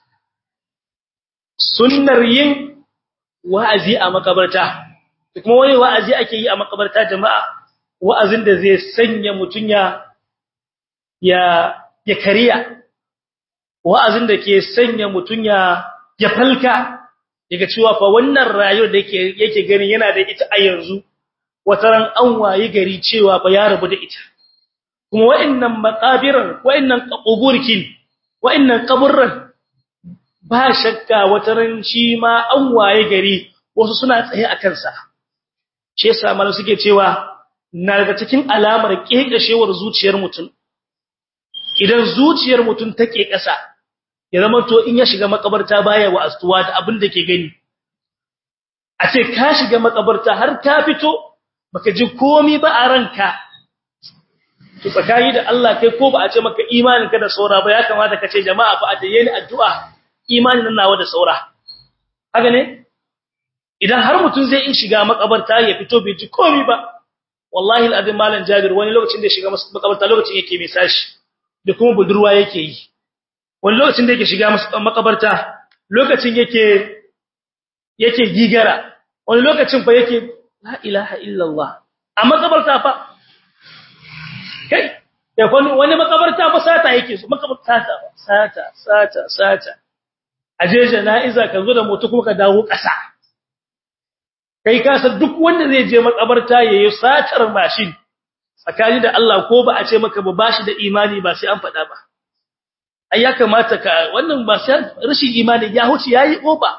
sunnar yin wa'azi a makabarta kuma wani wa'azi ake yi a makabarta jama'a wa'azin da zai sanya mutunya ya ya kariya wa'azin da ke sanya mutunya ya falka daga cewa fa wannan rayuwar da yake yake gani yana da ita a yanzu wataran an wayi gari cewa fa ya rabu da ita kuma wa'annan maqabiran wa'annan quburkin wa'annan kaburran ba shakka wataran shi ma an waye gari wasu suna tsaye a kansa shi yasa malam suke cewa na daga cikin alamar kekashewar zuciyar mutum idan zuciyar mutum take kasa ya zama to in ya shiga makabarta baya wa astuwa da abin da ke gani a ce ka shiga makabarta har ka fito baka ji komai ba a ranka to tsakani da Allah kai ko ba a ce maka imanin ka da saura ba ya kamata ka ce jama'a fa a tayi ni addu'a imanin nan nawa da saura haka ne idan har mutum zai in shiga makabarta ya fito bai ji komai ba wallahi alazim malam Jabir wani lokacin da ya shiga makabarta lokacin yake mai sashi da kuma budurwa yake yi wani lokacin da yake shiga makabarta lokacin yake yake gigara wani lokacin fa yake la ilaha illallah a makabarta fa kai ya wani wani makabarta fa sata yake so makabarta sata sata sata aje janaiza ka zo da mutu kuma ka dawo ƙasa kai ka san duk wanda zai je makabarta yayi satar mashin tsakani da Allah ko ba a ce maka ba bashi da imani ba sai an faɗa ba ai ya kamata ka wannan ba sai rashin imani ya huce yayi oba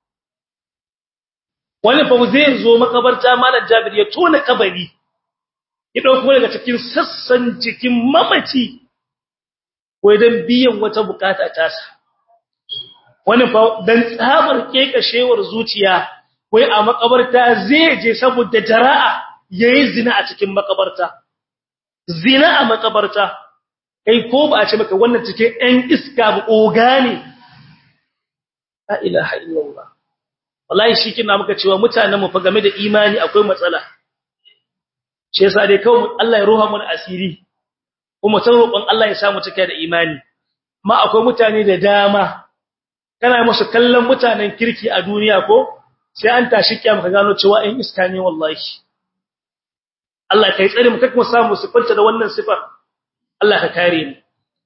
wani fa zai zo makabarta malam Jabir ya tona kabari ya dauko daga cikin sassan cikin mamaci ko idan biyan wata bukata ta sa wani fa dan tsabar kekashewar zuciya wai a makabarta zai je saboda jara'a yayi zina a cikin makabarta zina a makabarta kai ko ba a ce maka wannan cikin ɗan iska ba ogane la ilaha illallah wallahi shi kina muka cewa mutanen mu fa game da imani akwai matsala shi yasa dai kawai Allah ya roha mu asiri kuma ta roƙon Allah ya samu cike da imani ma akwai mutane da dama kana musu kallon mutanen kirki a duniya ko sai an tashi kiyama ka gano cewa ɗan iska ne wallahi Allah kai tsare mu kake mu samu sifanta da wannan sifar Allah ka kare ni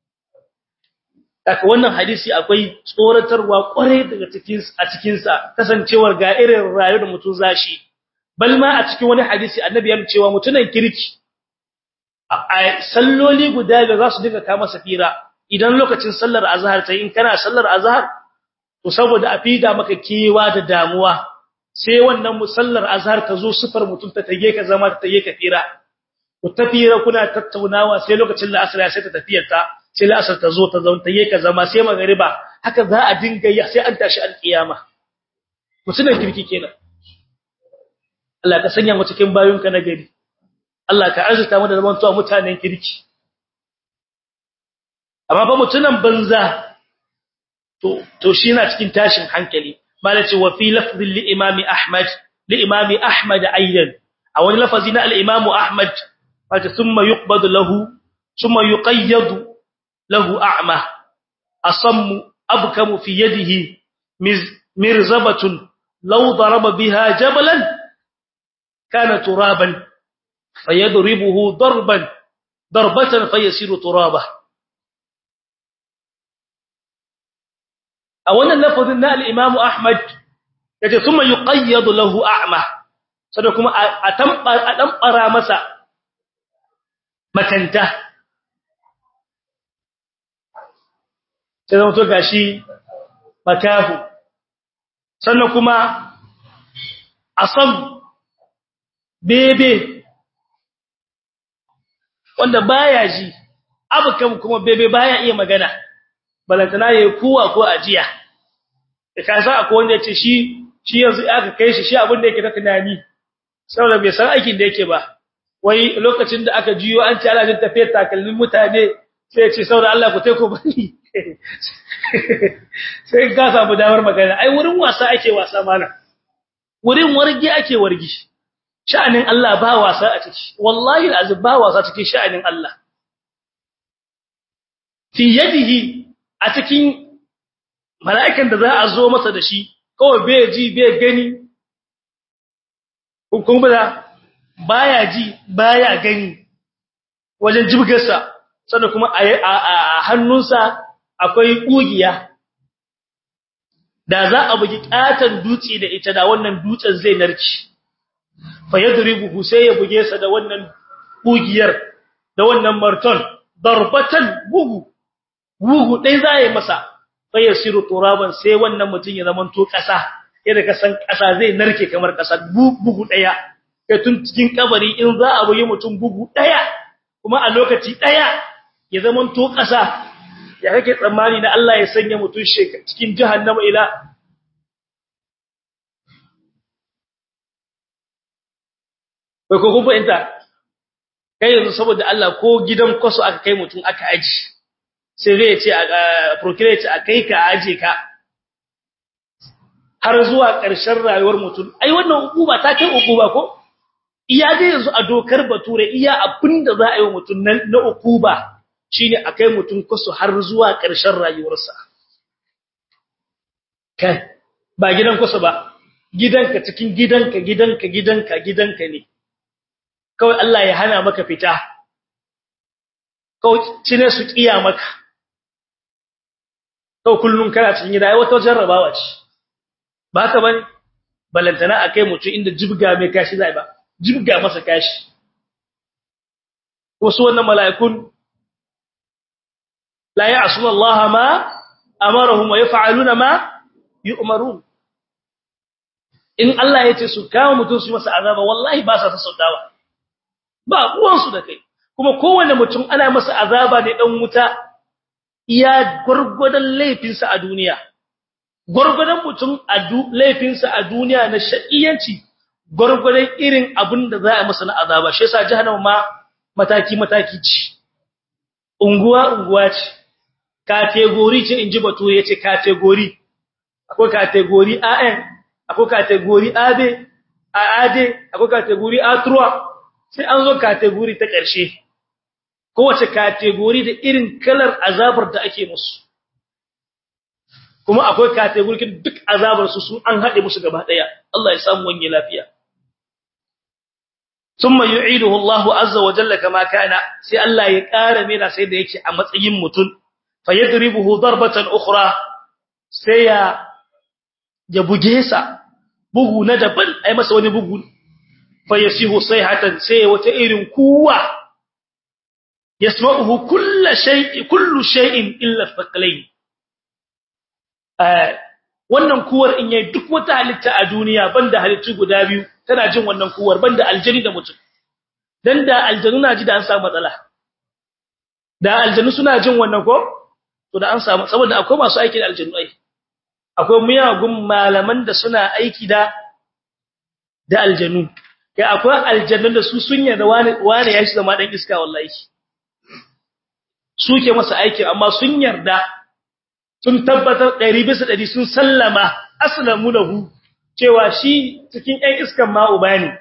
kaka wannan hadisi akwai tsoratarwa kware daga cikin a cikin sa kasancewar ga irin rayuwar da mutum zashi balma a cikin wani hadisi annabi ya ce cewa mutunan kirki a salloli guda da za su dinga kama safira idan lokacin sallar azhar ta in kana sallar azhar to saboda a fida maka kewa da damuwa sai wannan musallar azhar ta zo sifar mutum ta tage ka zama ta tage ka fira ku tafira kuna tattaunawa sai lokacin la'asar sai ta tafiyar ta sai la'asar ta zo ta zauna tage ka zama sai magriba haka za a dinga yi sai an tashi alkiyama mutunan kirki kenan Allah ka sanya mu cikin bayunka na gari Allah ka arzuta mu da zaman tuwa mutanen kirki amma fa mutunan banza to to shi na cikin tashin hankali malaci wa fi lafzi li imami ahmad li imami ahmad aidan a wani lafazi na al-imam ahmad wata thumma yuqbadu lahu thumma yuqayyadu lahu a'ma asammu abkamu fi yadihi mirzabatun law daraba biha jabalan kana turaban fayadribuhu darban darbatan fayasiru turaba a wannan lafazin na al-Imam Ahmad yace thumma yuqayyadu lahu a'ma sai kuma a tambar a dambara masa makanta sai zama to gashi makahu sannan kuma asam bebe wanda baya ji abukan kuma bebe baya iya magana balantana yayi kuwa ko ajiya ka sa akwai wanda yace shi shi yanzu aka kai shi shi abin da yake ta tunani saboda bai san aikin da yake ba wai lokacin da aka jiyo an ci alajin tafiyar takallin mutane sai ya ce saboda Allah ku taiko bani sai ka samu damar magana ai wurin wasa ake wasa mana wurin wargi ake wargi sha'anin Allah ba wasa a ciki wallahi alazim ba wasa cikin sha'anin Allah fi yadihi a cikin mala'ikan da za a zo masa da shi kawai bai ji bai gani kuma da baya ji baya gani wajen jibgarsa sannan kuma a hannunsa akwai kugiya da za a bugi katan dutse da ita da wannan dutsen zai narki fa yadribuhu sai ya buge sa da wannan kugiyar da wannan marton darbatan bugu bugu dai zai masa fa yasiru turaban sai wannan mutun ya zamanto kasa yadda ka san kasa zai narke kamar kasa bugu daya kai tun cikin kabari in za a bugi mutum bugu daya kuma a lokaci daya ya zamanto kasa ya kake tsammani na Allah ya sanya mutun cikin jahannama ila ko ko kuma inta kai yanzu saboda Allah ko gidan kwaso aka kai mutun aka aji sai zai ce a procurate a kai ka aje ka har zuwa ƙarshen rayuwar mutum ai wannan hukuma ta kai hukuma ko iya dai yanzu a dokar bature iya abinda za a yi wa mutum na hukuma shine a kai mutum kwaso har zuwa ƙarshen rayuwarsa kai ba gidan kwaso ba gidanka cikin gidanka gidanka gidanka gidanka ne kawai Allah ya hana maka fita kawai cine su kiya maka kawai kullun kana cikin gida ai wata jarrabawa ce ba haka bane balantana akai mutum inda jibga mai kashi zai ba jibga masa kashi wasu wannan mala'ikun la ya'suna Allah ma amarahum wa yaf'aluna ma yu'marun in Allah yace su kawo mutum su masa azaba wallahi ba sa sassautawa ba ruwansu da kai kuma kowanne mutum ana masa azaba ne dan wuta iya gurgudan laifinsa a duniya gurgudan mutum a laifinsa a duniya na sha'iyanci gurgudan irin abin da za a masa na azaba shi yasa jahannama ma mataki mataki ce unguwa unguwa ce category ce inji bature yace category akwai category A N akwai category A B A A D akwai category A trois sai an zo category ta ƙarshe kowace category da irin kalar azabar da ake musu kuma akwai category duk azabar su sun an hade musu gaba daya Allah ya samu wani lafiya thumma yu'iduhu Allah azza wa jalla kama kana sai Allah ya ƙara mera sai da yake a matsayin mutun fayadribuhu darbatan ukhra sai ya ya buge sa bugu na daban ai masa wani bugu fayasihu sayhatan sai wata irin kuwa yasma'uhu kullu shay'in kullu shay'in illa thaqalain eh wannan kuwar in yayi duk wata halitta a duniya banda halittu guda biyu tana jin wannan kuwar banda aljani da mutum dan da aljanu na ji da an samu matsala da aljanu suna jin wannan ko to da an samu saboda akwai masu aiki da aljanu ai akwai miyagun malaman da suna aiki da da aljanu kai akwai aljannan da su sun yarda wani wani ya shi zama dan iska wallahi suke masa aiki amma sun yarda sun tabbatar ɗari bisa ɗari sun sallama aslamu lahu cewa shi cikin ɗan iskan ma uba ne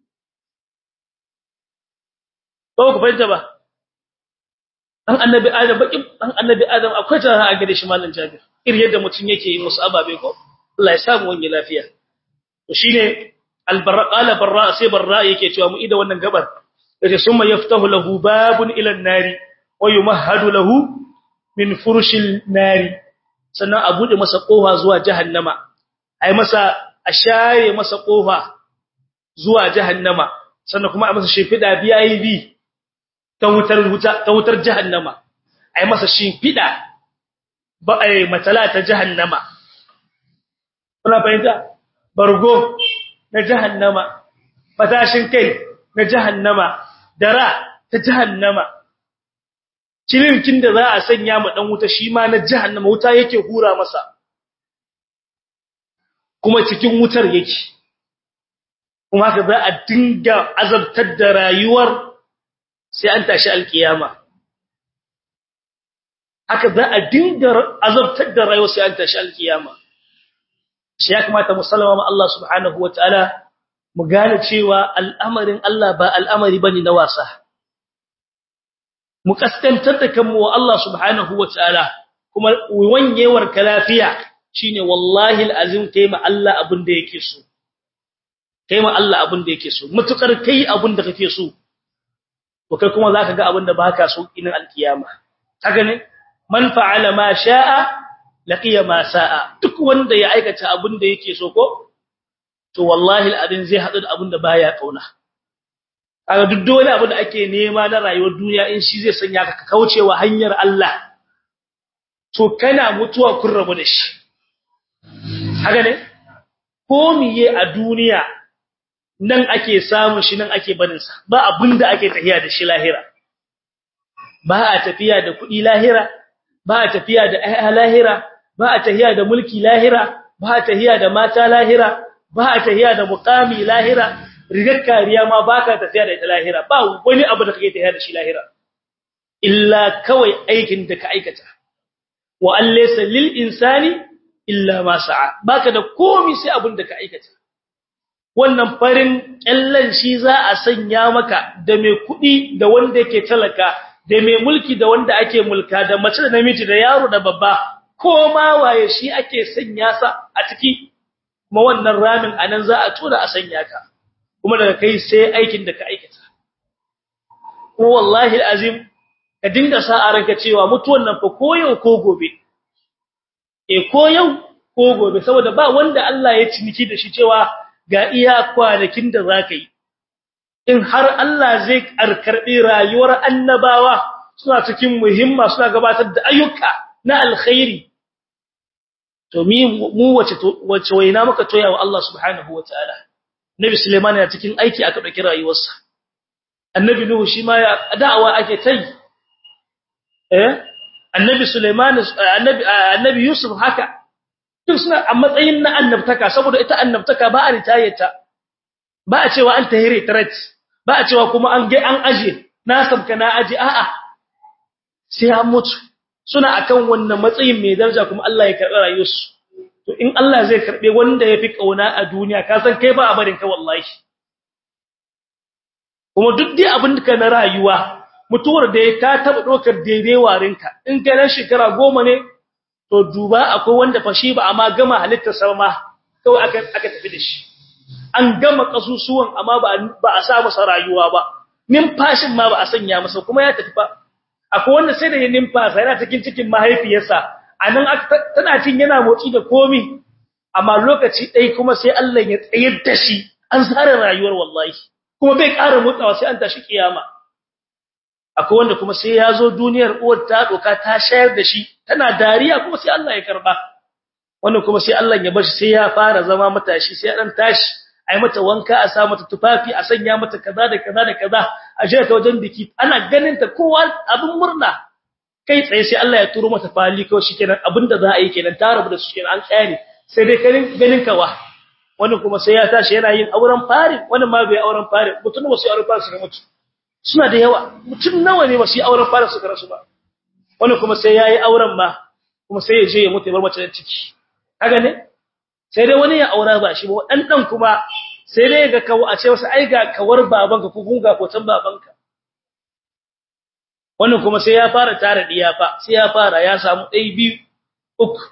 ko ku fahimta ba dan annabi adam bakin dan annabi adam akwai tara a gare shi mallan jabir irin yadda mutun yake yi musu ababe ko Allah ya samu wani lafiya to shine albarra qala barra sai barra yake cewa mu ida wannan gabar yace summa yaftahu lahu babun ila an-nari wa yumahhadu lahu min furushil nari sannan a bude masa kofa zuwa jahannama ai masa a share masa kofa zuwa jahannama sannan kuma a masa shifida B I B ta wutar wuta ta wutar jahannama ai masa shifida ba ai matala ta jahannama kuna fahimta bargo na jahannama fatashin kai na jahannama dara ta jahannama cilirkin da za a sanya ma dan wuta shi ma na jahannama wuta yake hura masa kuma cikin wutar yake kuma haka za a dinga azabtar da rayuwar sai an tashi alkiyama haka za a dinga azabtar da rayuwar sai an tashi alkiyama shi ya kamata mu sallama ma Allah subhanahu wataala mu gane cewa al'amarin Allah ba al'amari bane na wasa mu kaskantar da kanmu wa Allah subhanahu wataala kuma wanyewar ka lafiya shine wallahi alazim kai ma Allah abin da yake so kai ma Allah abin da yake so mutukar kai abin da kake so to kai kuma zaka ga abin da baka so inin alkiyama haka ne man fa'ala ma sha'a laqiya ma sa'a duk wanda ya aikata abin da yake so ko to wallahi alazim zai hadu da abin da baya kauna kaga duk dole abin da ake nema na rayuwar duniya in shi zai sanya ka kaucewa hanyar Allah to kana mutuwa kun rabu da shi haka ne ko miye a duniya nan ake samun shi nan ake barin sa ba abinda ake tafiya da shi lahira ba a tafiya da kudi lahira ba a tafiya da ayya lahira ba a tafiya da mulki lahira ba a tafiya da mata lahira ba a tafiya da muqami lahira rigar kariya ma baka tafiya da ita lahira ba wani abu da kake tafiya da shi lahira illa kawai aikin da ka aikata wa allaysa lil insani illa ma sa'a baka da komai sai abin da ka aikata wannan farin kyallan shi za a sanya maka da mai kudi da wanda yake talaka da mai mulki da wanda ake mulka da mace da namiji da yaro da babba koma waye shi ake sanya sa a ciki kuma wannan ramin anan za a tura a sanya ka kuma daga kai sai aikin da ka aikata ko wallahi alazim ka dinga sa a ranka cewa mutuwan nan fa koyo ko gobe e ko yau ko gobe saboda ba wanda Allah ya ciniki da shi cewa ga iya kwanakin da zaka yi in har Allah zai karkarbi rayuwar annabawa suna cikin muhimma suna gabatar da ayyuka na alkhairi to mi mu wace wace waina muka toya wa Allah subhanahu wataala Nabi Sulaiman yana cikin aiki aka dauki rayuwarsa Annabi Nuhu shi ma ya da'awa ake tai eh Annabi Sulaiman annabi annabi Yusuf haka duk suna a matsayin na annabtaka saboda ita annabtaka ba a ritayeta ba a cewa an tahire tarat ba a cewa kuma an ga an aje na sabka na aje a'a sai an mutu suna akan wannan matsayin mai daraja kuma Allah ya karbi rayuwarsu to in Allah zai karbe wanda yafi kauna a duniya ka san kai ba a barin ka wallahi kuma duk dai abin da na rayuwa mutuwar da ta taba dokar daidai warinka in kai ran shekara goma ne to duba akwai wanda fashi ba amma gama halittar sama kawai aka aka tafi da shi an gama kasusuwan amma ba ba a sa masa rayuwa ba nimfashin ma ba a sanya masa kuma ya tafi ba akwai wanda sai da ya nimfasa yana cikin cikin mahaifiyarsa anan tana cin yana motsi da komi amma lokaci dai kuma sai Allah ya tsayar da shi an tsara rayuwar wallahi kuma bai ƙara motsawa sai an tashi kiyama akwai wanda kuma sai ya zo duniyar uwar ta doka ta shayar da shi tana dariya kuma sai Allah ya karba wannan kuma sai Allah ya bar shi sai ya fara zama matashi sai dan tashi ai mata wanka a sa mata tufafi a sanya mata kaza da kaza da kaza a je ta wajen biki ana ganin ta kowa abin murna kai tsaye sai Allah ya turo mata fali kawai shikenan abinda za a yi kenan ta rabu da su kenan an tsaya ne sai dai ganin ganin kawa wannan kuma sai ya tashi yana yin auren fari wannan ma bai auren fari mutun ba sai auren fari su mutu suna da yawa mutun nawa ne ba sai auren fari su karasu ba wannan kuma sai yayi auren ma kuma sai ya je ya mutu ya bar mace da ciki kaga ne sai dai wani ya aura ba shi ba dan dan kuma sai dai ga kawo a ce wasu ai ga kawar babanka ko gunga ko tan babanka wannan kuma sai ya fara tare diya fa sai ya fara ya samu dai biyu uku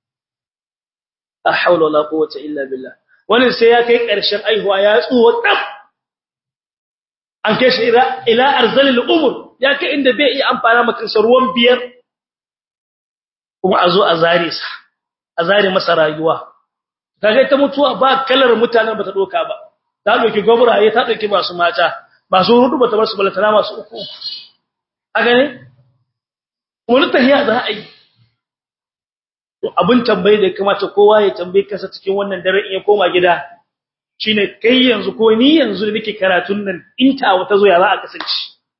la hawla wala quwwata illa billah wannan sai ya kai karshen aihuwa ya tsuwa dab an kai shi ila ila arzalil umur ya kai inda bai iya amfana maka ruwan biyar kuma a zo a zare sa a zare masa rayuwa kaga ta mutuwa ba kalar mutanen bata doka ba ta doki gobraye ta doki masu mata masu hudu bata bar su balatana masu uku a gane wani tahiya za a yi to abin tambaye da kamata kowa ya tambaye kansa cikin wannan dare in ya koma gida shine kai yanzu ko ni yanzu da nake karatun nan in ta wata zo ya za a kasance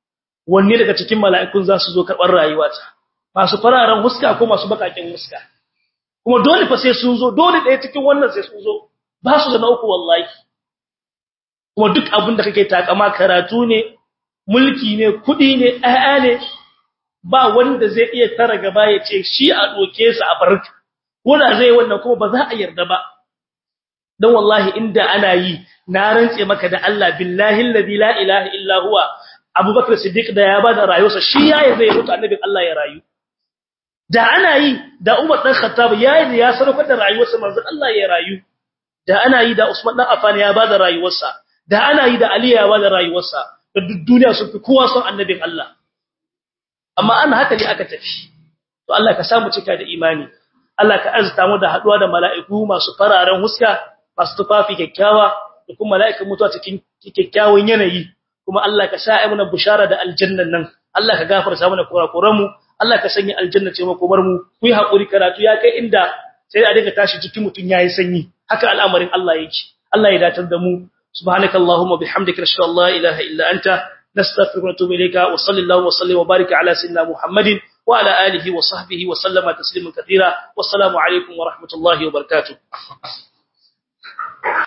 wanne daga cikin mala'ikun za su zo karɓar rayuwata masu fararen huska ko masu bakakin huska kuma dole fa sai sun zo dole ɗaya cikin wannan sai sun zo ba su da na uku wallahi kuma duk abin da kake takama karatu ne mulki ne kuɗi ne ƴaƴa ne ba wanda zai iya tara gaba ya ce shi a doke sa a barka wanda zai wannan kuma ba za a yarda ba dan wallahi inda ana yi na rantse maka da Allah billahi alladhi la ilaha illa huwa Abubakar Siddiq da ya bada rayuwarsa shi yayi zai mutu annabin Allah ya rayu da ana yi da Umar dan Khattab yayi da ya sarrafa da rayuwarsa manzon Allah ya rayu da ana yi da Usman dan Affan ya bada rayuwarsa da ana yi da Ali ya bada rayuwarsa da duk duniya sun fi kowa son annabin Allah amma an haka ne aka tafi to Allah ka samu cika da imani Allah ka azta mu da haduwa da mala'iku masu fararen huska masu tufafi kyakkyawa da kuma mala'ikan mutuwa cikin kyakkyawan yanayi kuma Allah ka sa ai mana bushara da aljannan nan Allah ka gafarta mana kurakuran mu Allah ka sanya aljanna ce makomar mu ku yi hakuri karatu ya kai inda sai a dinga tashi cikin mutun yayi sanyi haka al'amarin Allah yake Allah ya datar da mu subhanakallahumma bihamdika ashhadu an la ilaha illa anta nastaghfiruka wa natubu ilayka wa sallallahu wa sallim wa barik ala sayyidina muhammadin wa ala alihi wa sahbihi wa sallama tasliman katira wassalamu alaikum wa rahmatullahi wa barakatuh